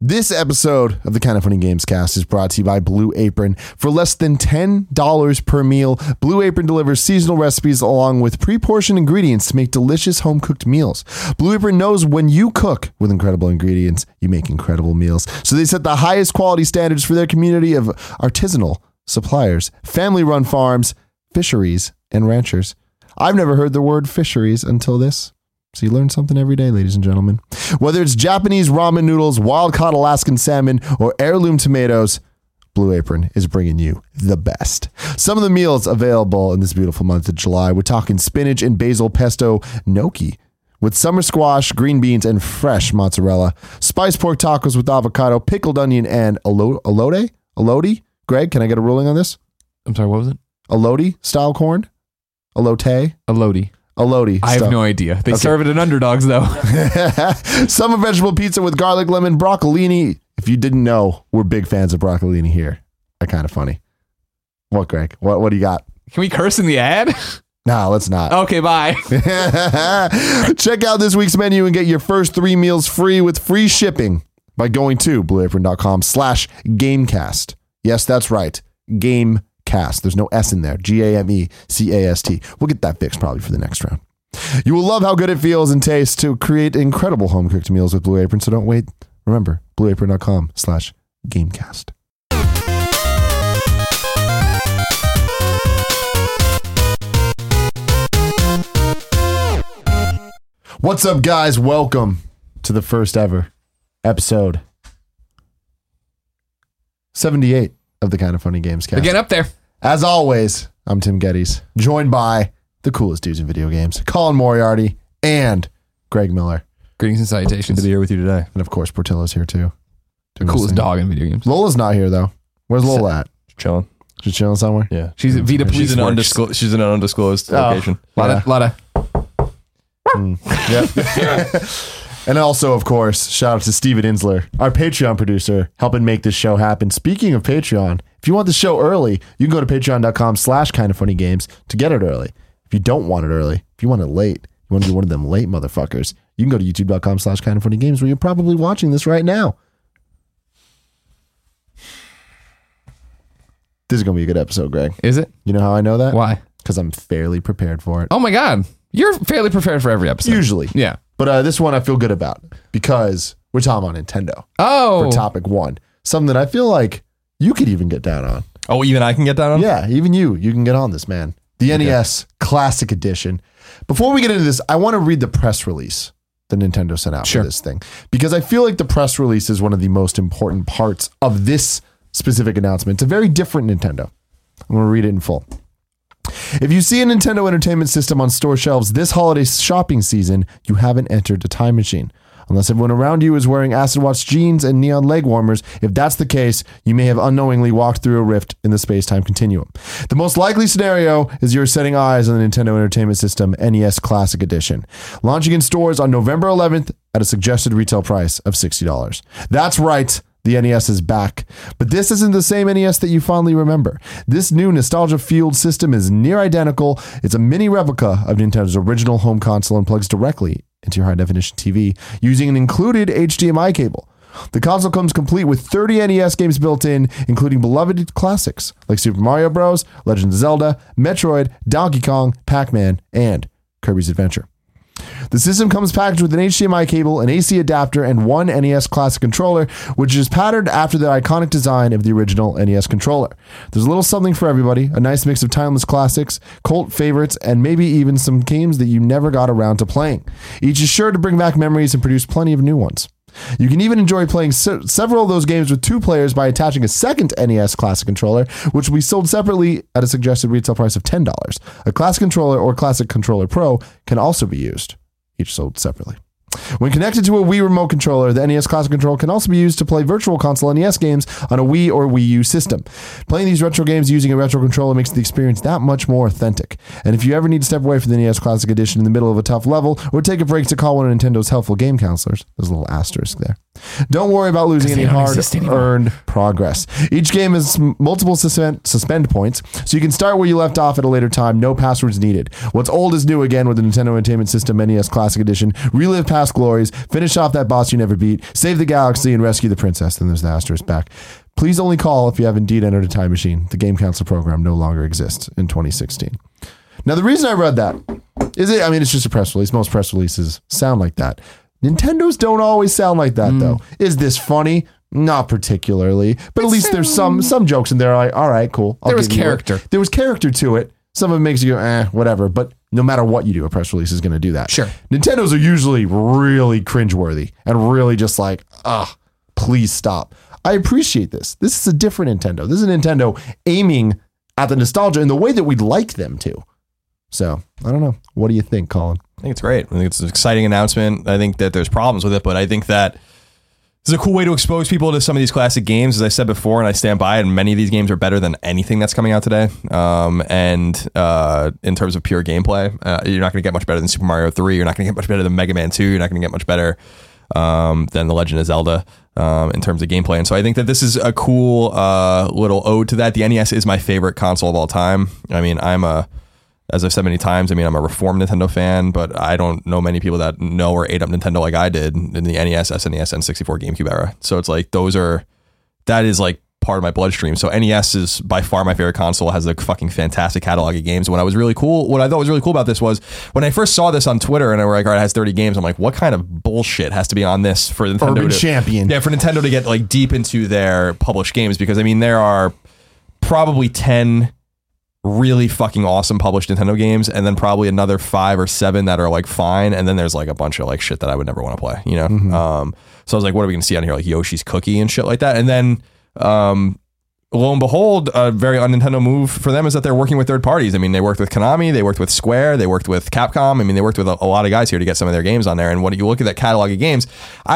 This episode of the Kind of Funny Games cast is brought to you by Blue Apron. For less than $10 per meal, Blue Apron delivers seasonal recipes along with pre-portioned ingredients to make delicious home-cooked meals. Blue Apron knows when you cook with incredible ingredients, you make incredible meals. So they set the highest quality standards for their community of artisanal suppliers, family-run farms, fisheries, and ranchers. I've never heard the word fisheries until this. So you learn something every day, ladies and gentlemen. Whether it's Japanese ramen noodles, wild-caught Alaskan salmon, or heirloom tomatoes, Blue Apron is bringing you the best. Some of the meals available in this beautiful month of July. We're talking spinach and basil pesto gnocchi with summer squash, green beans, and fresh mozzarella. Spiced pork tacos with avocado, pickled onion, and elote? Elote? Greg, can I get a ruling on this? I'm sorry, what was it? Elote style corn? Elote? Elote. Elote. I have no idea. They serve it in Underdogs, though. Summer vegetable pizza with garlic, lemon, broccolini. If you didn't know, we're big fans of broccolini here. They're kind of funny. What, Greg? What do you got? Can we curse in the ad? No, let's not. Okay, bye. Check out this week's menu and get your first 3 meals free with free shipping by going to blueapron.com/gamecast. Yes, that's right. Gamecast. There's no S in there. GAMECAST. We'll get that fixed probably for the next round. You will love how good it feels and tastes to create incredible home cooked meals with Blue Apron. So don't wait. Remember, blueapron.com/gamecast. What's up, guys? Welcome to the first ever episode 78 of the Kind of Funny Games cast. Again, up there. As always, I'm Tim Geddes, joined by the coolest dudes in video games, Colin Moriarty and Greg Miller. Greetings and salutations. Good to be here with you today. And of course, Portillo's here too. The coolest dog in video games. Lola's not here though. Where's Lola at? Chilling. She's chilling somewhere? Yeah. She's at Vita Police Works. She's in an undisclosed location. Lot of. Yep. And also, of course, shout out to Steven Insler, our Patreon producer, helping make this show happen. Speaking of Patreon, if you want the show early, you can go to patreon.com/kindoffunnygames to get it early. If you don't want it early, if you want it late, you want to be one of them late motherfuckers, you can go to youtube.com/kindoffunnygames where you're probably watching this right now. This is going to be a good episode, Greg. Is it? You know how I know that? Why? Because I'm fairly prepared for it. Oh my God. You're fairly prepared for every episode. Usually. Yeah. But this one I feel good about because we're talking about Nintendo Oh. for topic one. Something that I feel like you could even get down on. Oh, even I can get down on? Yeah, even you can get on this, man. The NES Classic Edition. Before we get into this, I want to read the press release that Nintendo sent out for this thing. Because I feel like the press release is one of the most important parts of this specific announcement. It's a very different Nintendo. I'm going to read it in full. If you see a Nintendo Entertainment System on store shelves this holiday shopping season, you haven't entered a time machine. Unless everyone around you is wearing acid wash jeans and neon leg warmers, if that's the case, you may have unknowingly walked through a rift in the space-time continuum. The most likely scenario is you're setting eyes on the Nintendo Entertainment System NES Classic Edition, launching in stores on November 11th at a suggested retail price of $60. That's right. The NES is back, but this isn't the same NES that you fondly remember. This new nostalgia-fueled system is near identical. It's a mini replica of Nintendo's original home console and plugs directly into your high-definition TV using an included HDMI cable. The console comes complete with 30 NES games built in, including beloved classics like Super Mario Bros., Legend of Zelda, Metroid, Donkey Kong, Pac-Man, and Kirby's Adventure. The system comes packaged with an HDMI cable, an AC adapter, and one NES Classic controller, which is patterned after the iconic design of the original NES controller. There's a little something for everybody, a nice mix of timeless classics, cult favorites, and maybe even some games that you never got around to playing. Each is sure to bring back memories and produce plenty of new ones. You can even enjoy playing several of those games with 2 players by attaching a second NES Classic controller, which will be sold separately at a suggested retail price of $10. A Classic controller or Classic Controller Pro can also be used, each sold separately. When connected to a Wii remote controller, the NES Classic Controller can also be used to play Virtual Console NES games on a Wii or Wii U system. Playing these retro games using a retro controller makes the experience that much more authentic. And if you ever need to step away from the NES Classic Edition in the middle of a tough level, or take a break to call one of Nintendo's helpful game counselors, there's a little asterisk there. Don't worry about losing any hard-earned progress. Each game has multiple suspend points, so you can start where you left off at a later time. No passwords needed. What's old is new again with the Nintendo Entertainment System NES Classic Edition. Relive past past glories, finish off that boss you never beat, save the galaxy, and rescue the princess. Then there's the asterisk back. Please only call if you have indeed entered a time machine. The Game Council program no longer exists in 2016. Now, the reason I read that is it's just a press release. Most press releases sound like that. Nintendo's don't always sound like that, though. Is this funny? Not particularly, but at least there's some jokes in there. Like, all right, cool. There was character. There was character to it. Some of it makes you go, whatever. But no matter what you do, a press release is going to do that. Sure. Nintendo's are usually really cringeworthy and really just like, please stop. I appreciate this. This is a different Nintendo. This is a Nintendo aiming at the nostalgia in the way that we'd like them to. So, I don't know. What do you think, Colin? I think it's great. I think it's an exciting announcement. I think that there's problems with it, but I think that this is a cool way to expose people to some of these classic games. As I said before, and I stand by it, and many of these games are better than anything that's coming out today. And in terms of pure gameplay, you're not going to get much better than Super Mario 3. You're not going to get much better than Mega Man 2. You're not going to get much better than The Legend of Zelda in terms of gameplay. And so I think that this is a cool little ode to that. The NES is my favorite console of all time. I mean, as I've said many times, I'm a reformed Nintendo fan, but I don't know many people that know or ate up Nintendo like I did in the NES, SNES, N64, GameCube era. So it's like that is like part of my bloodstream. So NES is by far my favorite console. It has a fucking fantastic catalog of games. What I thought was really cool about this was when I first saw this on Twitter and I were like, all right, it has 30 games. I'm like, what kind of bullshit has to be on this for Nintendo? Urban Champion. Yeah, for Nintendo to get like deep into their published games, because there are probably 10 really fucking awesome published Nintendo games, and then probably another 5 or 7 that are like fine, and then there's like a bunch of like shit that I would never want to play, Mm-hmm. So I was like, what are we gonna see on here, like Yoshi's Cookie and shit like that? And then lo and behold, a very un-Nintendo move for them is that they're working with third parties. They worked with Konami, they worked with Square, they worked with Capcom. They worked with a lot of guys here to get some of their games on there. And when you look at that catalog of games,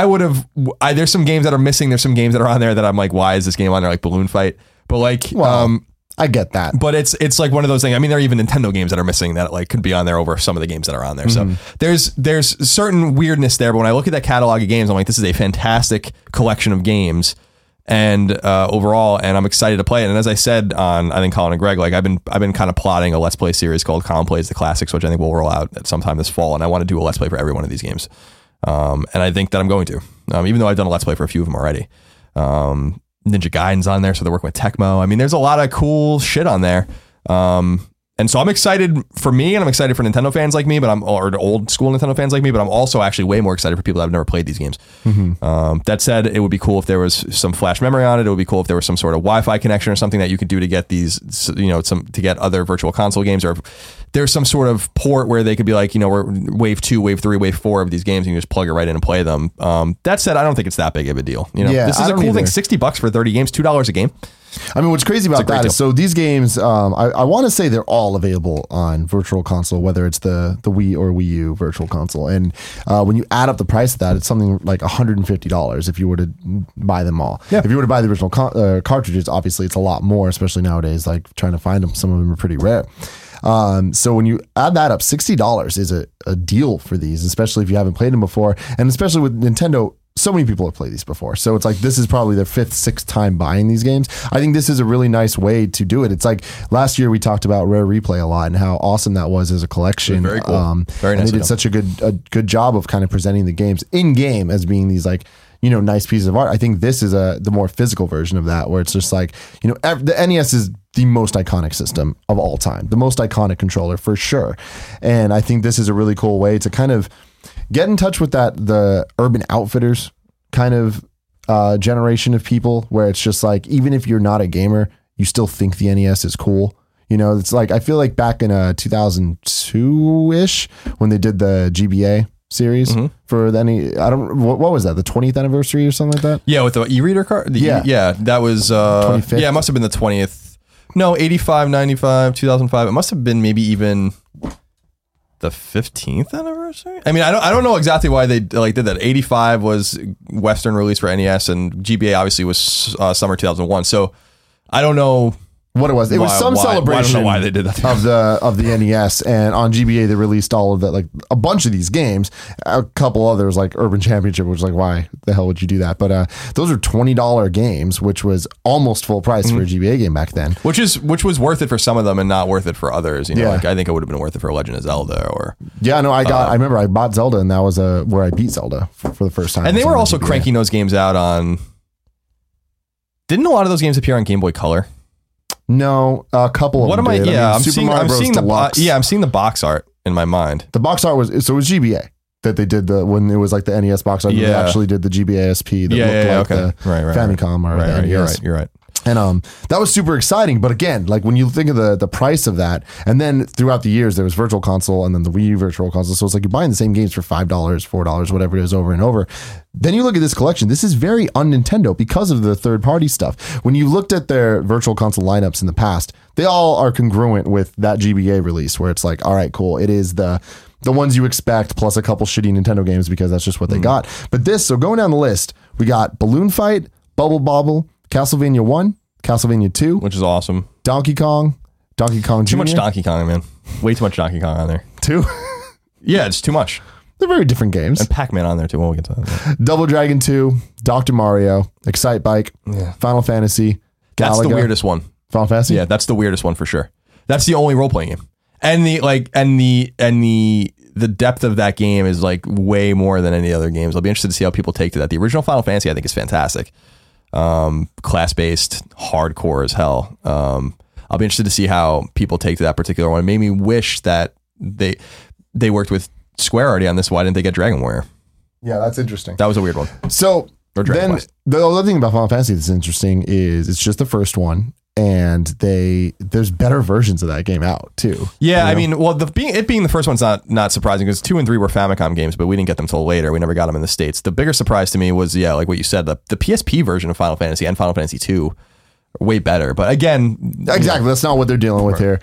there's some games that are missing, there's some games that are on there that I'm like, why is this game on there, like Balloon Fight? But like, I get that, but it's like one of those things. There are even Nintendo games that are missing that like could be on there over some of the games that are on there. So there's certain weirdness there. But when I look at that catalog of games, I'm like, this is a fantastic collection of games, and overall, and I'm excited to play it. And as I said on, I think Colin and Greg, like I've been kind of plotting a Let's Play series called Colin Plays the Classics, which I think will roll out at sometime this fall. And I want to do a Let's Play for every one of these games. And I think that I'm going to, even though I've done a Let's Play for a few of them already. Ninja Gaiden's on there, so they're working with Tecmo. There's a lot of cool shit on there. And so I'm excited for me, and I'm excited for Nintendo fans like me, or old school Nintendo fans like me, but I'm also actually way more excited for people that have never played these games. Mm-hmm. That said, it would be cool if there was some flash memory on it. It would be cool if there was some sort of Wi-Fi connection or something that you could do to get these, to get other virtual console games, or if there's some sort of port where they could be like, we're wave 2, wave 3, wave 4 of these games, and you just plug it right in and play them. That said, I don't think it's that big of a deal. This is a cool thing. $60 for 30 games, $2 a game. What's crazy about that is, so these games, I want to say they're all available on Virtual Console, whether it's the Wii or Wii U Virtual Console. And when you add up the price of that, it's something like $150 if you were to buy them all. Yeah. If you were to buy the original cartridges, obviously it's a lot more, especially nowadays, like trying to find them. Some of them are pretty rare. So when you add that up, $60 is a deal for these, especially if you haven't played them before. And especially with Nintendo, so many people have played these before. So it's like, this is probably their 5th, 6th time buying these games. I think this is a really nice way to do it. It's like last year we talked about Rare Replay a lot and how awesome that was as a collection. Very cool. Very nice. And they did such a good job of kind of presenting the games in game as being these like, nice pieces of art. I think this is the more physical version of that, where it's just like, the NES is the most iconic system of all time, the most iconic controller for sure. And I think this is a really cool way to kind of get in touch with the Urban Outfitters kind of generation of people, where it's just like, even if you're not a gamer, you still think the NES is cool. It's like, I feel like back in 2002-ish when they did the GBA series for what was that, the 20th anniversary or something like that? Yeah, with the e-reader card. Yeah, that was 25th. Yeah, it must have been the 20th. No, 85, 95, 2005. It must have been maybe even the 15th anniversary. I don't know exactly why they did that. 85 was Western release for NES, and GBA obviously was summer 2001. So I don't know what it was. It was some celebration. I don't know why they did that of the NES, and on GBA they released all of that, like a bunch of these games. A couple others like Urban Championship, which was like, why the hell would you do that? But those are $20 games, which was almost full price for a GBA game back then. Which was worth it for some of them and not worth it for others. You know, like I think it would have been worth it for Legend of Zelda or. Yeah, no, I remember I bought Zelda, and that was where I beat Zelda for the first time. And they were also cranking those games out on. Didn't a lot of those games appear on Game Boy Color? No, a couple of them. What am I? Yeah, I'm seeing the box art in my mind. The box art was GBA that they did when it was like the NES box art. They actually did the GBA SP that looked like the Famicom or the NES. You're right. And that was super exciting. But again, like when you think of the price of that, and then throughout the years there was Virtual Console and then the Wii Virtual Console. So it's like you're buying the same games for $5, $4, whatever it is, over and over. Then you look at this collection. This is very un-Nintendo because of the third-party stuff. When you looked at their Virtual Console lineups in the past, they all are congruent with that GBA release, where it's like, all right, cool. It is the ones you expect plus a couple shitty Nintendo games because that's just what they got. But so going down the list, we got Balloon Fight, Bubble Bobble, Castlevania 1, Castlevania 2, which is awesome. Donkey Kong Jr. Too much Donkey Kong, man. Way too much Donkey Kong on there. 2? Yeah, it's too much. They're very different games. And Pac-Man on there too. We'll get to that. Double Dragon 2, Dr. Mario, Excite Bike, Final Fantasy, Galaga. That's the weirdest one. Final Fantasy? Yeah, that's the weirdest one for sure. That's the only role-playing game. And the depth of that game is like way more than any other games. I'll be interested to see how people take to that. The original Final Fantasy I think is fantastic. Class-based, hardcore as hell. I'll be interested to see how people take to that particular one. It made me wish that they worked with Square already on this. Why didn't they get Dragon Warrior? Yeah, that's interesting. That was a weird one. So then the other thing about Final Fantasy that's interesting is it's just the first one, and there's better versions of that game out too. Yeah, I mean, well, it being the first one's not surprising because 2 and 3 were Famicom games, but we didn't get them till later. We never got them in the States. The bigger surprise to me was like what you said, the PSP version of Final Fantasy and Final Fantasy 2 are way better. But again, exactly, that's not what they're dealing with here.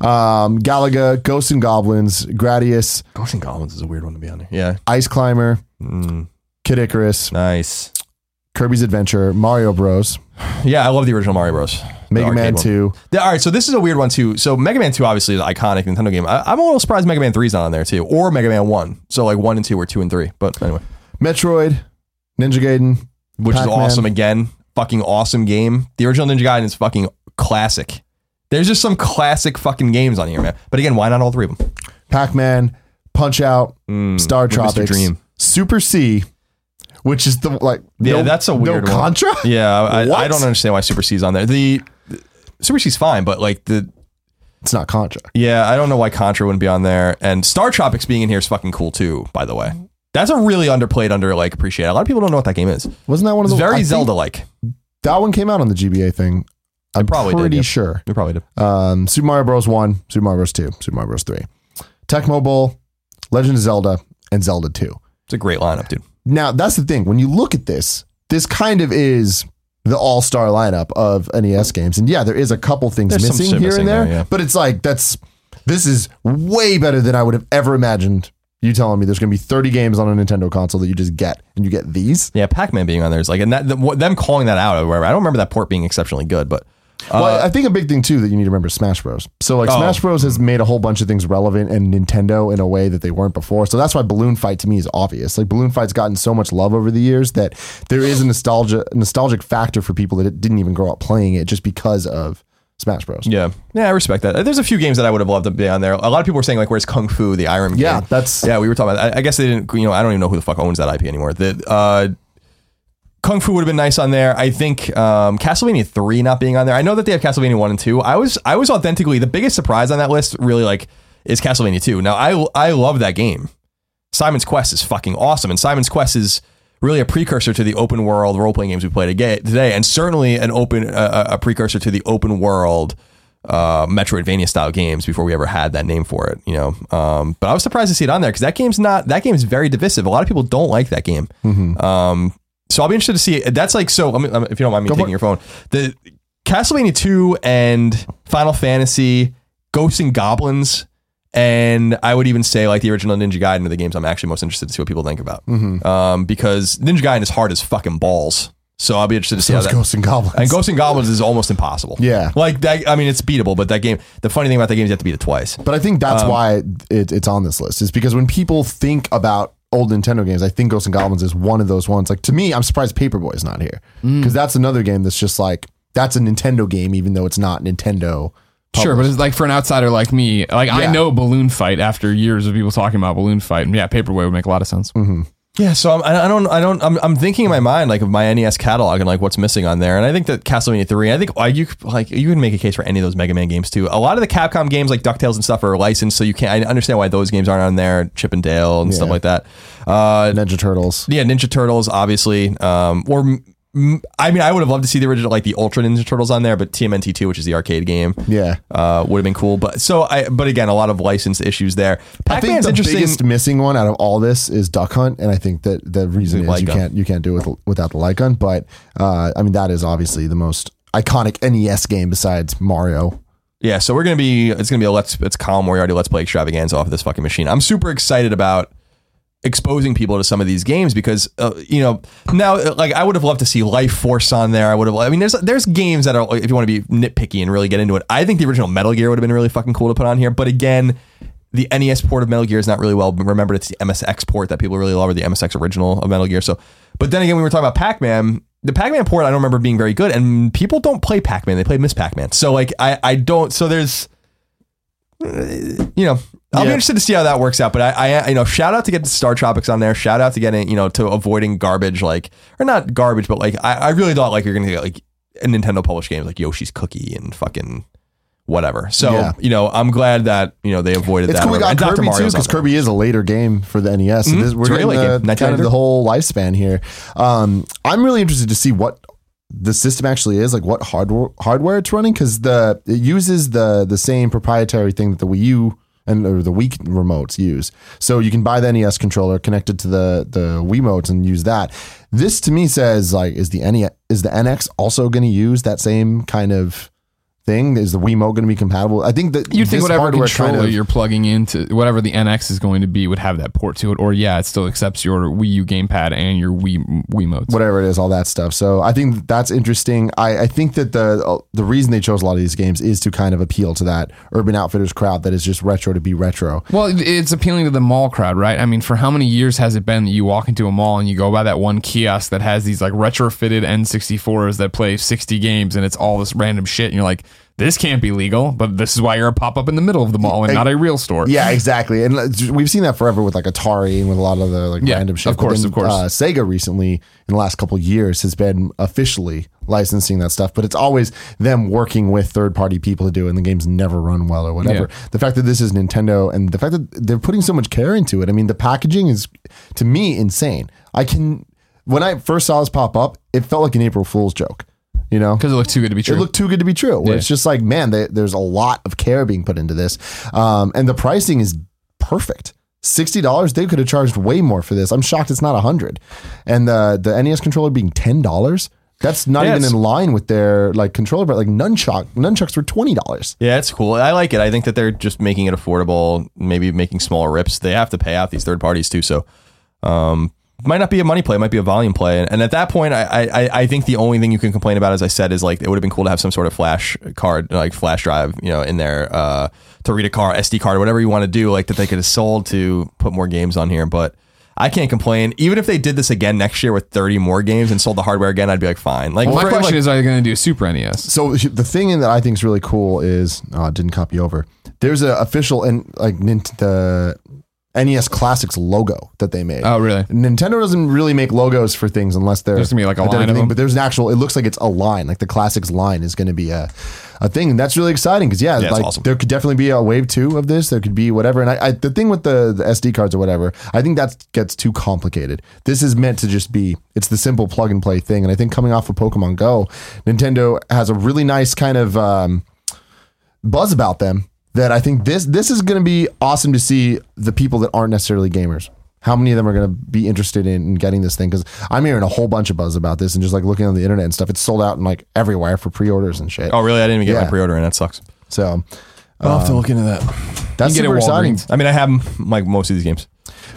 Galaga, Ghosts and Goblins, Gradius. Ghosts and Goblins is a weird one to be on there. Yeah, Ice Climber, Kid Icarus, nice. Kirby's Adventure, Mario Bros. Yeah, I love the original Mario Bros. Mega Man 2. All right, so this is a weird one too. So Mega Man 2 obviously is an iconic Nintendo game. I'm a little surprised Mega Man 3 is not on there too, or Mega Man 1. So like 1 and 2 or 2 and 3. But anyway, Metroid, Ninja Gaiden, which Pac-Man. is awesome again. Fucking awesome game. The original Ninja Gaiden is fucking classic. There's just some classic fucking games on here, man. But again, why not all 3 of them? Pac-Man, Punch Out, Star Tropics, Dream. Super C, which is that's a weird one. Contra? Yeah, I don't understand why Super C's on there. The Super C's fine, but like it's not Contra. Yeah, I don't know why Contra wouldn't be on there. And Star Tropics being in here is fucking cool too, by the way. That's a really underplayed, appreciated. A lot of people don't know what that game is. Wasn't that one of the... It's very Zelda-like. That one came out on the GBA thing. I'm pretty sure. You probably did. Super Mario Bros. 1, Super Mario Bros. 2, Super Mario Bros. 3. Tecmo Bowl, Legend of Zelda, and Zelda 2. It's a great lineup, dude. Now, that's the thing. When you look at this kind of is the all-star lineup of NES games. And yeah, there is a couple things missing here and there. But it's like, this is way better than I would have ever imagined. You telling me there's going to be 30 games on a Nintendo console that you just get, and you get these? Yeah, Pac-Man being on there is like, and them calling that out, or whatever. I don't remember that port being exceptionally good, but... well, I think a big thing too that you need to remember is Smash Bros. So like Smash Bros has made a whole bunch of things relevant in Nintendo in a way that they weren't before. So that's why Balloon Fight to me is obvious. Like Balloon Fight's gotten so much love over the years that there is a nostalgic factor for people that didn't even grow up playing it just because of Smash Bros. Yeah, I respect that. There's a few games that I would have loved to be on there. A lot of people were saying like, "Where's Kung Fu, the Irem game?" We were talking about. I guess they didn't. I don't even know who the fuck owns that IP anymore. Kung Fu would have been nice on there. I think Castlevania 3 not being on there. I know that they have Castlevania 1 and 2. I was authentically the biggest surprise on that list. Really, like, is Castlevania 2. Now I love that game. Simon's Quest is fucking awesome, and Simon's Quest is really a precursor to the open world role playing games we play today, and certainly a precursor to the open world Metroidvania style games before we ever had that name for it. But I was surprised to see it on there because that game is very divisive. A lot of people don't like that game. So I'll be interested to see it. That's like, so if you don't mind me taking your phone, the Castlevania 2 and Final Fantasy, Ghosts and Goblins, and I would even say like the original Ninja Gaiden are the games I'm actually most interested to see what people think about. Because Ninja Gaiden is hard as fucking balls. So I'll be interested to see So how it's that. Ghosts and Goblins. And Ghosts and Goblins is almost impossible. Yeah. Like that. I mean, it's beatable, but that game. The funny thing about that game is you have to beat it twice. But I think that's why it's on this list, is because when people think about old Nintendo games, I think Ghosts and Goblins is one of those ones. Like, to me, I'm surprised Paperboy is not here, because that's another game that's just like, that's a Nintendo game, even though it's not Nintendo. Sure, but it's like for an outsider like me, like I know Balloon Fight after years of people talking about Balloon Fight, and yeah, Paperboy would make a lot of sense. Mm-hmm. Yeah, so I'm thinking in my mind like of my NES catalog and like what's missing on there, and I think that Castlevania 3. I think you can make a case for any of those Mega Man games too. A lot of the Capcom games like DuckTales and stuff are licensed, so you can't. I understand why those games aren't on there. Chip and Dale and stuff like that. Ninja Turtles. Yeah, Ninja Turtles, obviously. I mean, I would have loved to see the original, like the Ultra Ninja Turtles on there, but TMNT 2, which is the arcade game, would have been cool. But again, a lot of license issues there. Pac-Man's I think the interesting. biggest missing one out of all this is Duck Hunt, and I think that the reason is you can't do it without the light gun. But I mean, that is obviously the most iconic NES game besides Mario. Yeah, so it's gonna be it's Kyle Moriarty Let's Play extravaganza off of this fucking machine. I'm super excited about exposing people to some of these games because now like I would have loved to see Life Force on there. There's games that are, if you want to be nitpicky and really get into it, I think the original Metal Gear would have been really fucking cool to put on here. But again, the NES port of Metal Gear is not really well remembered. It's the MSX port that people really love, or the MSX original of Metal Gear. So, but then again, we were talking about Pac-Man. The Pac-Man port I don't remember being very good, and people don't play Pac-Man; they play Miss Pac-Man. So like I don't. So there's I'll be interested to see how that works out, but I shout out to get Star Tropics on there. Shout out to getting, to avoiding garbage, or not garbage, but I really thought like you're going to get like a Nintendo published game like Yoshi's Cookie and fucking whatever. So, I'm glad that, they avoided that. It's cool we got Kirby too, because Kirby is a later game for the NES. So we're getting kind of the whole lifespan here. I'm really interested to see what the system actually is, like what hardware it's running, because it uses the same proprietary thing that the Wii U or the Wii remotes use. So you can buy the NES controller connected to the Wiimotes and use that. This to me says like, is the NX also going to use that same kind of thing? Is the Wiimote going to be compatible? I think that you'd think whatever controller you're plugging into, whatever the NX is going to be, would have that port to it. Or it still accepts your Wii U gamepad and your Wiimotes. Whatever it is, all that stuff. So I think that's interesting. I think that the reason they chose a lot of these games is to kind of appeal to that Urban Outfitters crowd that is just retro to be retro. Well, it's appealing to the mall crowd, right? I mean, for how many years has it been that you walk into a mall and you go by that one kiosk that has these like retrofitted N64s that play 60 games and it's all this random shit, and you're like, this can't be legal, but this is why you're a pop-up in the middle of the mall and not a real store. Yeah, exactly. And we've seen that forever with like Atari and with a lot of the random shit. Of course. Sega recently, in the last couple of years, has been officially licensing that stuff, but it's always them working with third-party people to do it, and the games never run well or whatever. Yeah. The fact that this is Nintendo and the fact that they're putting so much care into it, I mean, the packaging is, to me, insane. When I first saw this pop up, it felt like an April Fool's joke. Because it looked too good to be true. It looked too good to be true. Where it's just like, man, there's a lot of care being put into this. And the pricing is perfect. $60, they could have charged way more for this. I'm shocked it's not $100. And the NES controller being $10, that's not even in line with their like controller, but like nunchucks were $20. Yeah, it's cool. I like it. I think that they're just making it affordable, maybe making smaller rips. They have to pay out these third parties too. So, might not be a money play, it might be a volume play. And at that point, I think the only thing you can complain about, as I said, is like it would have been cool to have some sort of flash card, like flash drive, in there to read a SD card, or whatever you want to do, like that they could have sold to put more games on here. But I can't complain. Even if they did this again next year with 30 more games and sold the hardware again, I'd be like, fine. Like, my question is, are they going to do a Super NES? So the thing that I think is really cool is, it didn't copy over. There's an official and like the NES Classics logo that they made. Oh, really? Nintendo doesn't really make logos for things unless there's going to be like a line of them. But there's an actual, it looks like it's a line, like the Classics line is going to be a thing. And that's really exciting because, like awesome. There could definitely be a wave 2 of this. There could be whatever. And the thing with the SD cards or whatever, I think that gets too complicated. This is meant to just be, it's the simple plug and play thing. And I think coming off of Pokemon Go, Nintendo has a really nice kind of buzz about them. That I think this is going to be awesome to see the people that aren't necessarily gamers. How many of them are going to be interested in getting this thing? Because I'm hearing a whole bunch of buzz about this and just like looking on the internet and stuff. It's sold out in like everywhere for pre-orders and shit. Oh, really? I didn't even get my pre-order in. That sucks. So I'll have to look into that. That's super exciting. I mean, I have like most of these games.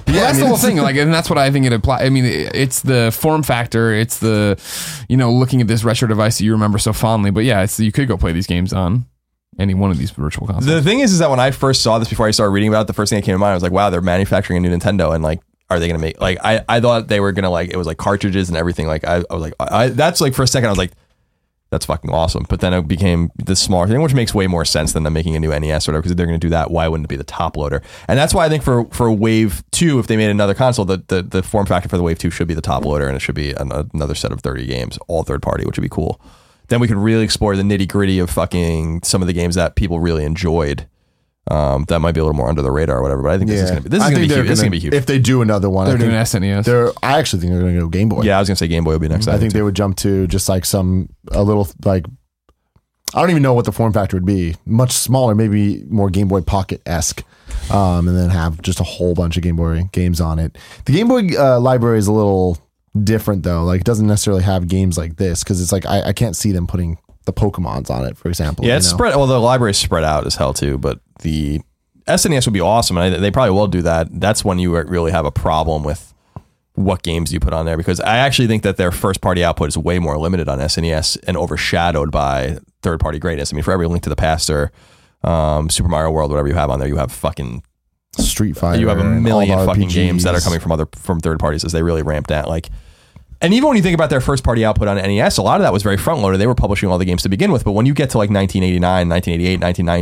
Well, that's I mean, the whole thing. Like, and that's what I think it applies. I mean, it's the form factor. It's the, looking at this retro device that you remember so fondly. But yeah, you could go play these games on any one of these virtual consoles. The thing is that when I first saw this, before I started reading about it, the first thing that came to mind, I was like, wow, they're manufacturing a new Nintendo, and like, are they going to make, like, I thought they were going to, like, it was like cartridges and everything. Like, I was like, that's like, for a second, I was like, that's fucking awesome. But then it became this smaller thing, which makes way more sense than them making a new NES or whatever, because if they're going to do that, why wouldn't it be the top loader? And that's why I think for Wave 2, if they made another console, the form factor for the Wave 2 should be the top loader, and it should be another set of 30 games, all third party, which would be cool. Then we could really explore the nitty gritty of fucking some of the games that people really enjoyed. That might be a little more under the radar or whatever, but I think this is going to be huge. If they do another one, they're doing SNES. I actually think they're going to go Game Boy. Yeah, I was going to say Game Boy will be next. I think they would jump to just like a little, like, I don't even know what the form factor would be. Much smaller, maybe more Game Boy Pocket-esque, and then have just a whole bunch of Game Boy games on it. The Game Boy library is a little different though. Like, it doesn't necessarily have games like this, because it's like I can't see them putting the Pokemons on it, for example. Yeah, it's spread. Well, the library is spread out as hell too, but the SNES would be awesome, and they probably will do that. That's when you really have a problem with what games you put on there, because I actually think that their first party output is way more limited on SNES and overshadowed by third party greatness. I mean, for every Link to the Past or Super Mario World, whatever you have on there, you have fucking Street Fighter. You have a million fucking games that are coming from third parties as they really ramped that. Like, and even when you think about their first party output on NES, a lot of that was very front loaded. They were publishing all the games to begin with, but when you get to like 1989, 1988,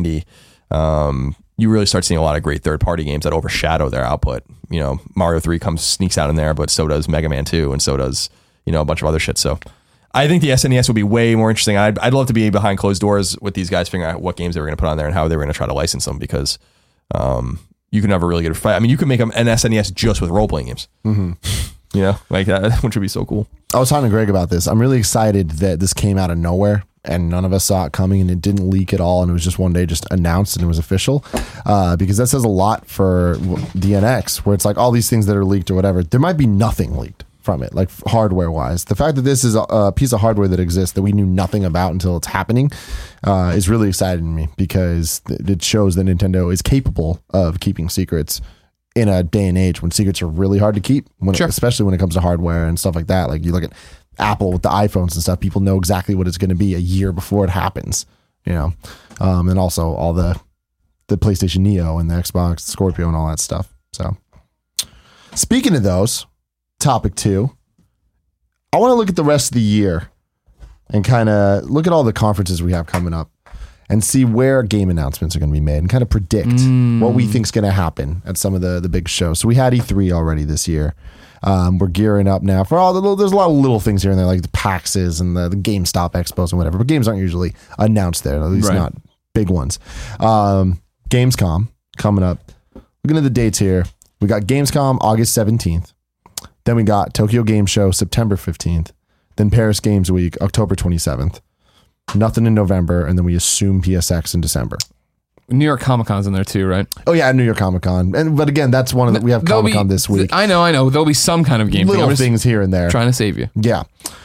1990, you really start seeing a lot of great third party games that overshadow their output. Mario 3 sneaks out in there, but so does Mega Man 2, and so does a bunch of other shit. So I think the SNES would be way more interesting. I'd love to be behind closed doors with these guys, figuring out what games they were going to put on there and how they were going to try to license them, because you can never really get a fight. I mean, you can make an SNES just with role playing games. Mm-hmm. Like that, which would be so cool. I was talking to Greg about this. I'm really excited that this came out of nowhere and none of us saw it coming, and it didn't leak at all, and it was just one day just announced and it was official, because that says a lot for the NX, where it's like all these things that are leaked or whatever, there might be nothing leaked from it, like hardware wise. The fact that this is a piece of hardware that exists that we knew nothing about until it's happening is really exciting to me, because it shows that Nintendo is capable of keeping secrets in a day and age when secrets are really hard to keep, especially when it comes to hardware and stuff like that. Like, you look at Apple with the iPhones and stuff, people know exactly what it's going to be a year before it happens, and also all the PlayStation Neo and the Xbox Scorpio and all that stuff. So, speaking of those, topic 2, I want to look at the rest of the year and kind of look at all the conferences we have coming up and see where game announcements are going to be made and kind of predict what we think is going to happen at some of the big shows. So we had E3 already this year. We're gearing up now for there's a lot of little things here and there, like the PAXs and the GameStop expos and whatever, but games aren't usually announced there, at least not big ones. Gamescom coming up. Looking at the dates here, we got Gamescom August 17th. Then we got Tokyo Game Show September 15th. Then Paris Games Week October 27th. Nothing in November, and then we assume PSX in December. New York Comic Con's in there too, right? Oh yeah, New York Comic Con, but again, that's one of we have Comic Con this week. I know. There'll be some kind of game. Little things here and there. Trying to save you. Yeah,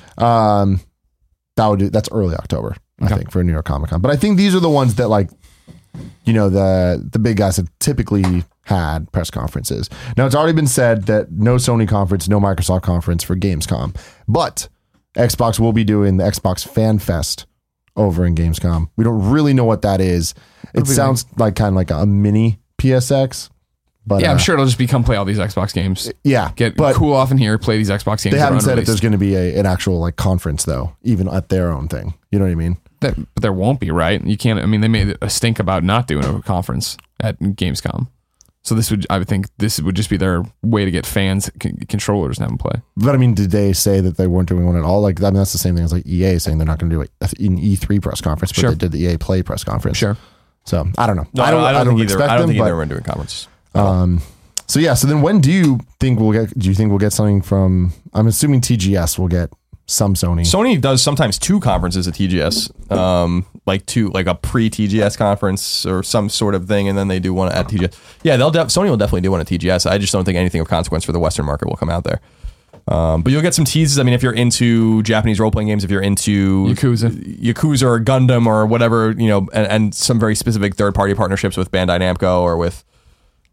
that's early October, I think, for New York Comic Con. But I think these are the ones that, like, the big guys have typically had press conferences. Now, it's already been said that no Sony conference, no Microsoft conference for Gamescom, but Xbox will be doing the Xbox Fan Fest over in Gamescom. We don't really know what that is. It sounds like kind of like a mini PSX, but yeah, I'm sure it'll just be come play all these Xbox games. Yeah, but cool off in here, play these Xbox games. They haven't said if there's going to be an actual like conference though, even at their own thing. You know what I mean? But there won't be, right? You can't. I mean, they made a stink about not doing a conference at Gamescom. So I would think this would just be their way to get fans, controllers, and have them play. But I mean, did they say that they weren't doing one at all? Like, I mean, that's the same thing as like EA saying they're not going to do an E3 press conference, but they did the EA Play press conference. Sure. So I don't know. No, I don't think either were doing conference. So yeah. So then, when do you think we'll get? Do you think we'll get something from? I'm assuming TGS will get some Sony. Sony does sometimes 2 conferences at TGS, like a pre-TGS conference or some sort of thing, and then they do one at TGS. Yeah, Sony will definitely do one at TGS. I just don't think anything of consequence for the Western market will come out there. But you'll get some teases. I mean, if you're into Japanese role-playing games, if you're into Yakuza or Gundam or whatever, and some very specific third-party partnerships with Bandai Namco or with,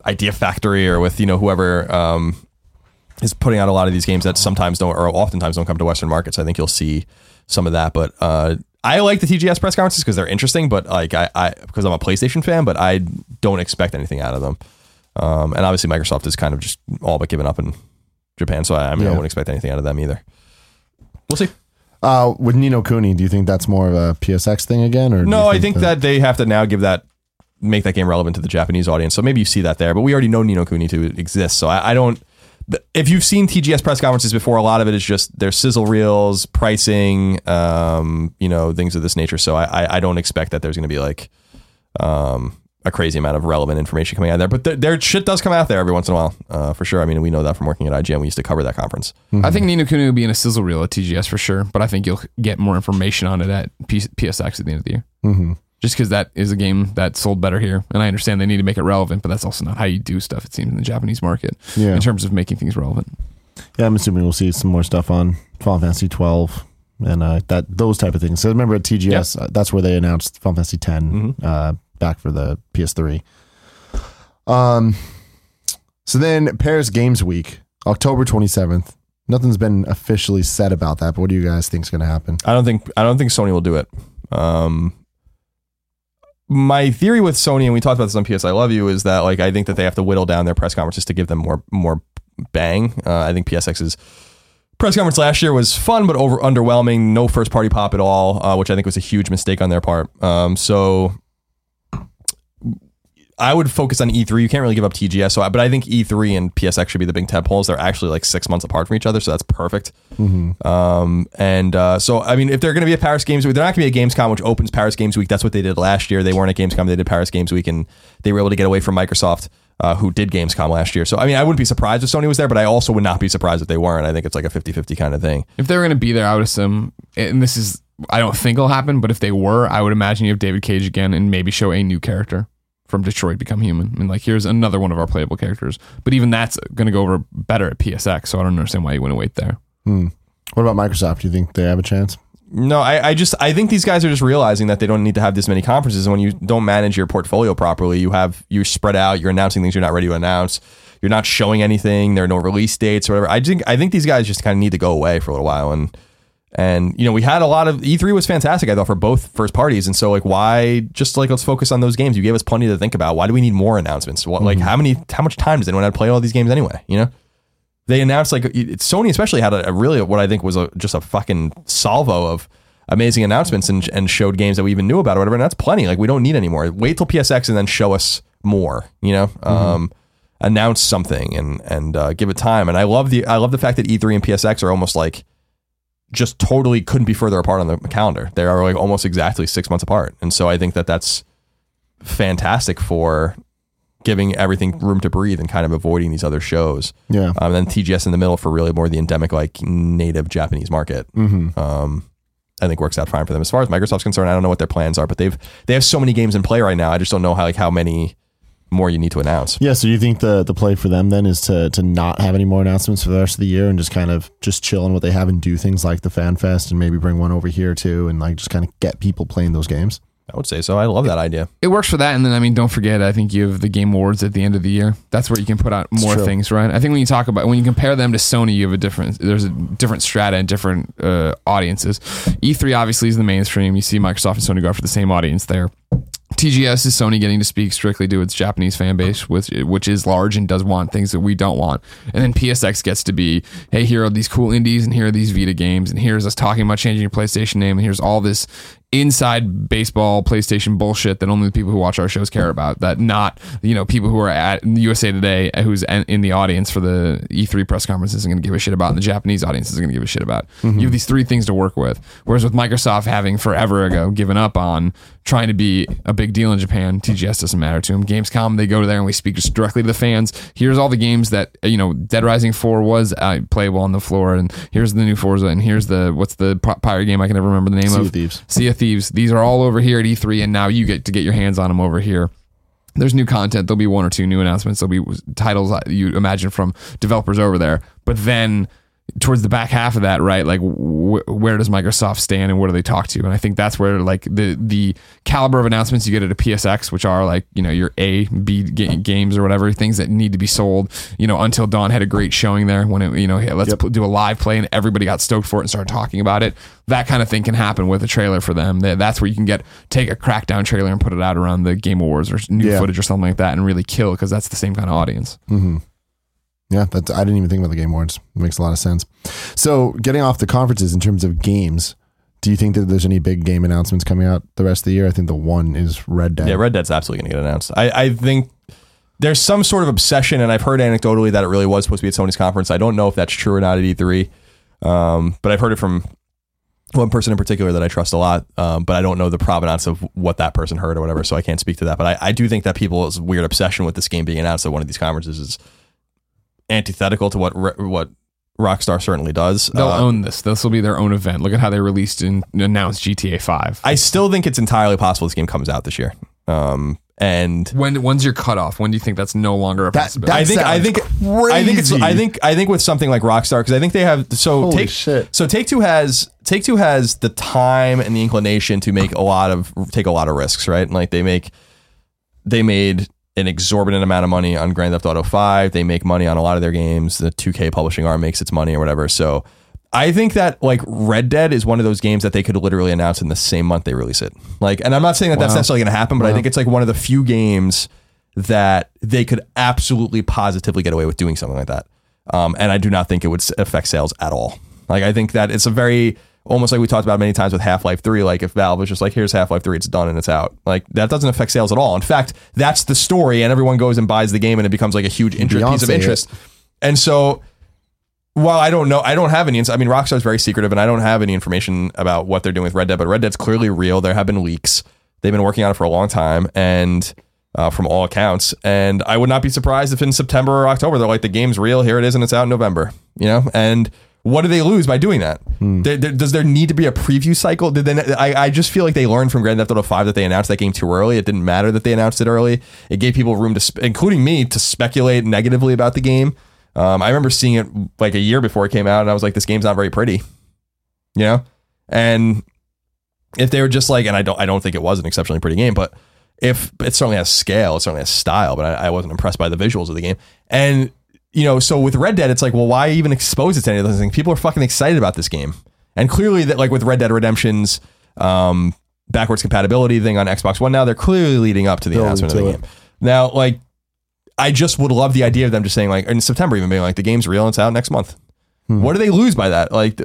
Idea Factory or with, whoever is putting out a lot of these games that sometimes don't, or oftentimes don't come to Western markets. I think you'll see some of that. But I like the TGS press conferences because they're interesting, but like because I'm a PlayStation fan, but I don't expect anything out of them. And obviously Microsoft is kind of just all but given up in Japan. So I wouldn't expect anything out of them either. We'll see. With Ni no Kuni, do you think that's more of a PSX thing again? Or no, I think that they have to now make that game relevant to the Japanese audience. So maybe you see that there, but we already know Ni no Kuni to exist. So I don't, if you've seen TGS press conferences before, a lot of it is just their sizzle reels, pricing, things of this nature. So I don't expect that there's going to be like a crazy amount of relevant information coming out there. But their shit does come out there every once in a while, for sure. I mean, we know that from working at IGN. We used to cover that conference. Mm-hmm. I think Ni no Kuni will be in a sizzle reel at TGS for sure, but I think you'll get more information on it at PSX at the end of the year. Mm-hmm. Just because that is a game that sold better here. And I understand they need to make it relevant, but that's also not how you do stuff, it seems, in the Japanese market in terms of making things relevant. Yeah, I'm assuming we'll see some more stuff on Final Fantasy 12 and those type of things. So remember at TGS, that's where they announced Final Fantasy 10 back for the PS3. So then Paris Games Week, October 27th. Nothing's been officially said about that, but what do you guys think is going to happen? I don't think Sony will do it. My theory with Sony, and we talked about this on PS I Love You, is that like I think that they have to whittle down their press conferences to give them more bang. I think PSX's press conference last year was fun but underwhelming. No first party pop at all, which I think was a huge mistake on their part. So I would focus on E3. You can't really give up TGS, but I think E3 and PSX should be the big tentpoles. They're actually like 6 months apart from each other, so that's perfect. Mm-hmm. So I mean, if they're going to be at Paris Games Week, they're not going to be at Gamescom, which opens Paris Games Week. That's what they did last year. They weren't at Gamescom; they did Paris Games Week, and they were able to get away from Microsoft, who did Gamescom last year. So I mean, I wouldn't be surprised if Sony was there, but I also would not be surprised if they weren't. I think it's like a 50-50 kind of thing. If they were going to be there, I would assume, and this is, I don't think it'll happen, but if they were, I would imagine you have David Cage again and maybe show a new character from Detroit Become Human. I mean, like, here's another one of our playable characters. But even that's going to go over better at PSX, so I don't understand why you wouldn't wait there. What about Microsoft? Do you think they have a chance? No, I think these guys are just realizing that they don't need to have this many conferences, and when you don't manage your portfolio properly, you're spread out, you're announcing things you're not ready to announce, you're not showing anything, there are no release dates or whatever. I think these guys just kind of need to go away for a little while, and we had a lot of E3 was fantastic, I thought, for both first parties. And so like, why just like, let's focus on those games. You gave us plenty to think about. Why do we need more announcements? Like how much time does anyone have to play all these games anyway? They announced, like, Sony especially had a really, what I think was just a fucking salvo of amazing announcements and showed games that we even knew about or whatever. And that's plenty. Like, we don't need any more. Wait till PSX and then show us more, announce something and give it time. And I love the fact that E3 and PSX are almost like, just totally couldn't be further apart on the calendar. They are like almost exactly 6 months apart. And so I think that that's fantastic for giving everything room to breathe and kind of avoiding these other shows. Yeah. And then TGS in the middle for really more the endemic, like native Japanese market. I think works out fine for them. As far as Microsoft's concerned, I don't know what their plans are, but they have so many games in play right now. I just don't know how many more you need to announce. Yeah, so you think the play for them then is to not have any more announcements for the rest of the year and just kind of just chill on what they have and do things like the Fan Fest and maybe bring one over here too and like just kind of get people playing those games? I would say so. I love that idea. It works for that. And then, I mean, don't forget, I think you have the Game Awards at the end of the year. That's where you can put out more things, right? I think when you compare them to Sony, you have there's a different strata and different audiences. E3 obviously is the mainstream. You see Microsoft and Sony go after the same audience there. TGS is Sony getting to speak strictly to its Japanese fan base, which is large and does want things that we don't want. And then PSX gets to be, hey, here are these cool indies and here are these Vita games and here's us talking about changing your PlayStation name and here's all this inside baseball PlayStation bullshit that only the people who watch our shows care about, that not people who are at USA Today who's in the audience for the E3 press conference isn't going to give a shit about and the Japanese audience isn't going to give a shit about. You have these three things to work with, whereas with Microsoft having forever ago given up on trying to be a big deal in Japan, TGS doesn't matter to them. Gamescom, they go there and we speak just directly to the fans. Here's all the games that Dead Rising 4 was playable on the floor, and here's the new Forza, and here's what's the pirate game I can never remember the name of? Sea of Thieves. These are all over here at E3, and now you get to get your hands on them over here. There's new content. There'll be one or two new announcements. There'll be titles you imagine from developers over there. But then towards the back half of that, right? Like where does Microsoft stand and what do they talk to? And I think that's where like the caliber of announcements you get at a PSX, which are like, you know, your A, B games or whatever, things that need to be sold. You know, Until Dawn had a great showing there when it, you know, hey, let's do a live play and everybody got stoked for it and started talking about it. That kind of thing can happen with a trailer for them. That's where you can take a Crackdown trailer and put it out around the Game Awards or new footage or something like that and really kill, because that's the same kind of audience. Mm-hmm. Yeah, I didn't even think about the Game Awards. It makes a lot of sense. So getting off the conferences in terms of games, do you think that there's any big game announcements coming out the rest of the year? I think the one is Red Dead. Yeah, Red Dead's absolutely going to get announced. I think there's some sort of obsession, and I've heard anecdotally that it really was supposed to be at Sony's conference. I don't know if that's true or not at E3, but I've heard it from one person in particular that I trust a lot, but I don't know the provenance of what that person heard or whatever, so I can't speak to that. But I do think that people's weird obsession with this game being announced at one of these conferences is antithetical to what Rockstar certainly does. They'll own this. This will be their own event. Look at how they released and announced GTA 5. I still think it's entirely possible this game comes out this year. And when's your cutoff? When do you think that's no longer a possibility? I think with something like Rockstar, because I think they have Take-Two has the time and the inclination to take a lot of risks, right? Like they made an exorbitant amount of money on Grand Theft Auto 5. They make money on a lot of their games. The 2K publishing arm makes its money or whatever. So I think that like Red Dead is one of those games that they could literally announce in the same month they release it. Like, and I'm not saying that that's necessarily going to happen, but I think it's like one of the few games that they could absolutely positively get away with doing something like that. And I do not think it would affect sales at all. Like, I think that it's a very, almost like we talked about many times with Half-Life 3, like if Valve was just like, here's Half-Life 3, it's done and it's out. Like, that doesn't affect sales at all. In fact, that's the story, and everyone goes and buys the game and it becomes like a huge piece of interest. And so, while I don't know, I don't have any, I mean, Rockstar's very secretive and I don't have any information about what they're doing with Red Dead, but Red Dead's clearly real. There have been leaks. They've been working on it for a long time, and from all accounts. And I would not be surprised if in September or October, they're like, the game's real, here it is, and it's out in November, you know? And what do they lose by doing that? Does there need to be a preview cycle? I just feel like they learned from Grand Theft Auto 5 that they announced that game too early. It didn't matter that they announced it early. It gave people room to, including me, to speculate negatively about the game. I remember seeing it like a year before it came out, and I was like, this game's not very pretty, you know? And if they were just like, and I don't think it was an exceptionally pretty game, but if it certainly has scale, it certainly has style, but I wasn't impressed by the visuals of the game. And you know, so with Red Dead, it's like, well, why even expose it to any of those things? People are fucking excited about this game. And clearly that, like with Red Dead Redemption's backwards compatibility thing on Xbox One now, they're clearly leading up to the announcement of the game. Now, like, I just would love the idea of them just saying, like, in September even being like, the game's real and it's out next month. What do they lose by that? Like,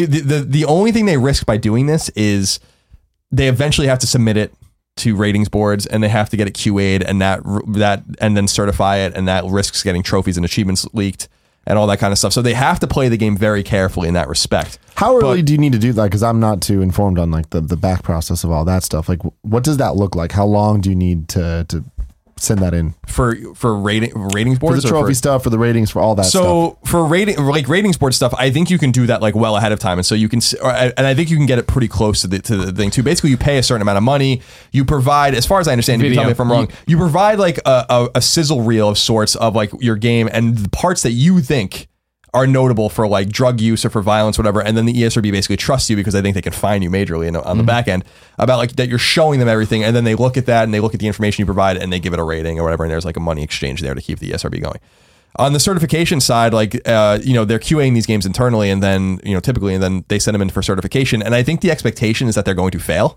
the only thing they risk by doing this is they eventually have to submit it to ratings boards, and they have to get it QA'd, and that and then certify it, and that risks getting trophies and achievements leaked and all that kind of stuff. So they have to play the game very carefully in that respect. How early do you need to do that? Because I'm not too informed on like the back process of all that stuff. Like, what does that look like? How long do you need to send that in for ratings boards, for the trophy stuff, for the ratings, for all that stuff? So for ratings board stuff, I think you can do that like well ahead of time, and so you can, and I think you can get it pretty close to the thing too. Basically, you pay a certain amount of money. You provide, as far as I understand, you can tell me if I'm wrong, you provide like a sizzle reel of sorts of like your game and the parts that you think are notable for like drug use or for violence, whatever. And then the ESRB basically trusts you because I think they can fine you majorly on the back end about like that you're showing them everything. And then they look at that and they look at the information you provide and they give it a rating or whatever. And there's like a money exchange there to keep the ESRB going. On the certification side, like, you know, they're QAing these games internally and then, you know, typically, and then they send them in for certification. And I think the expectation is that they're going to fail.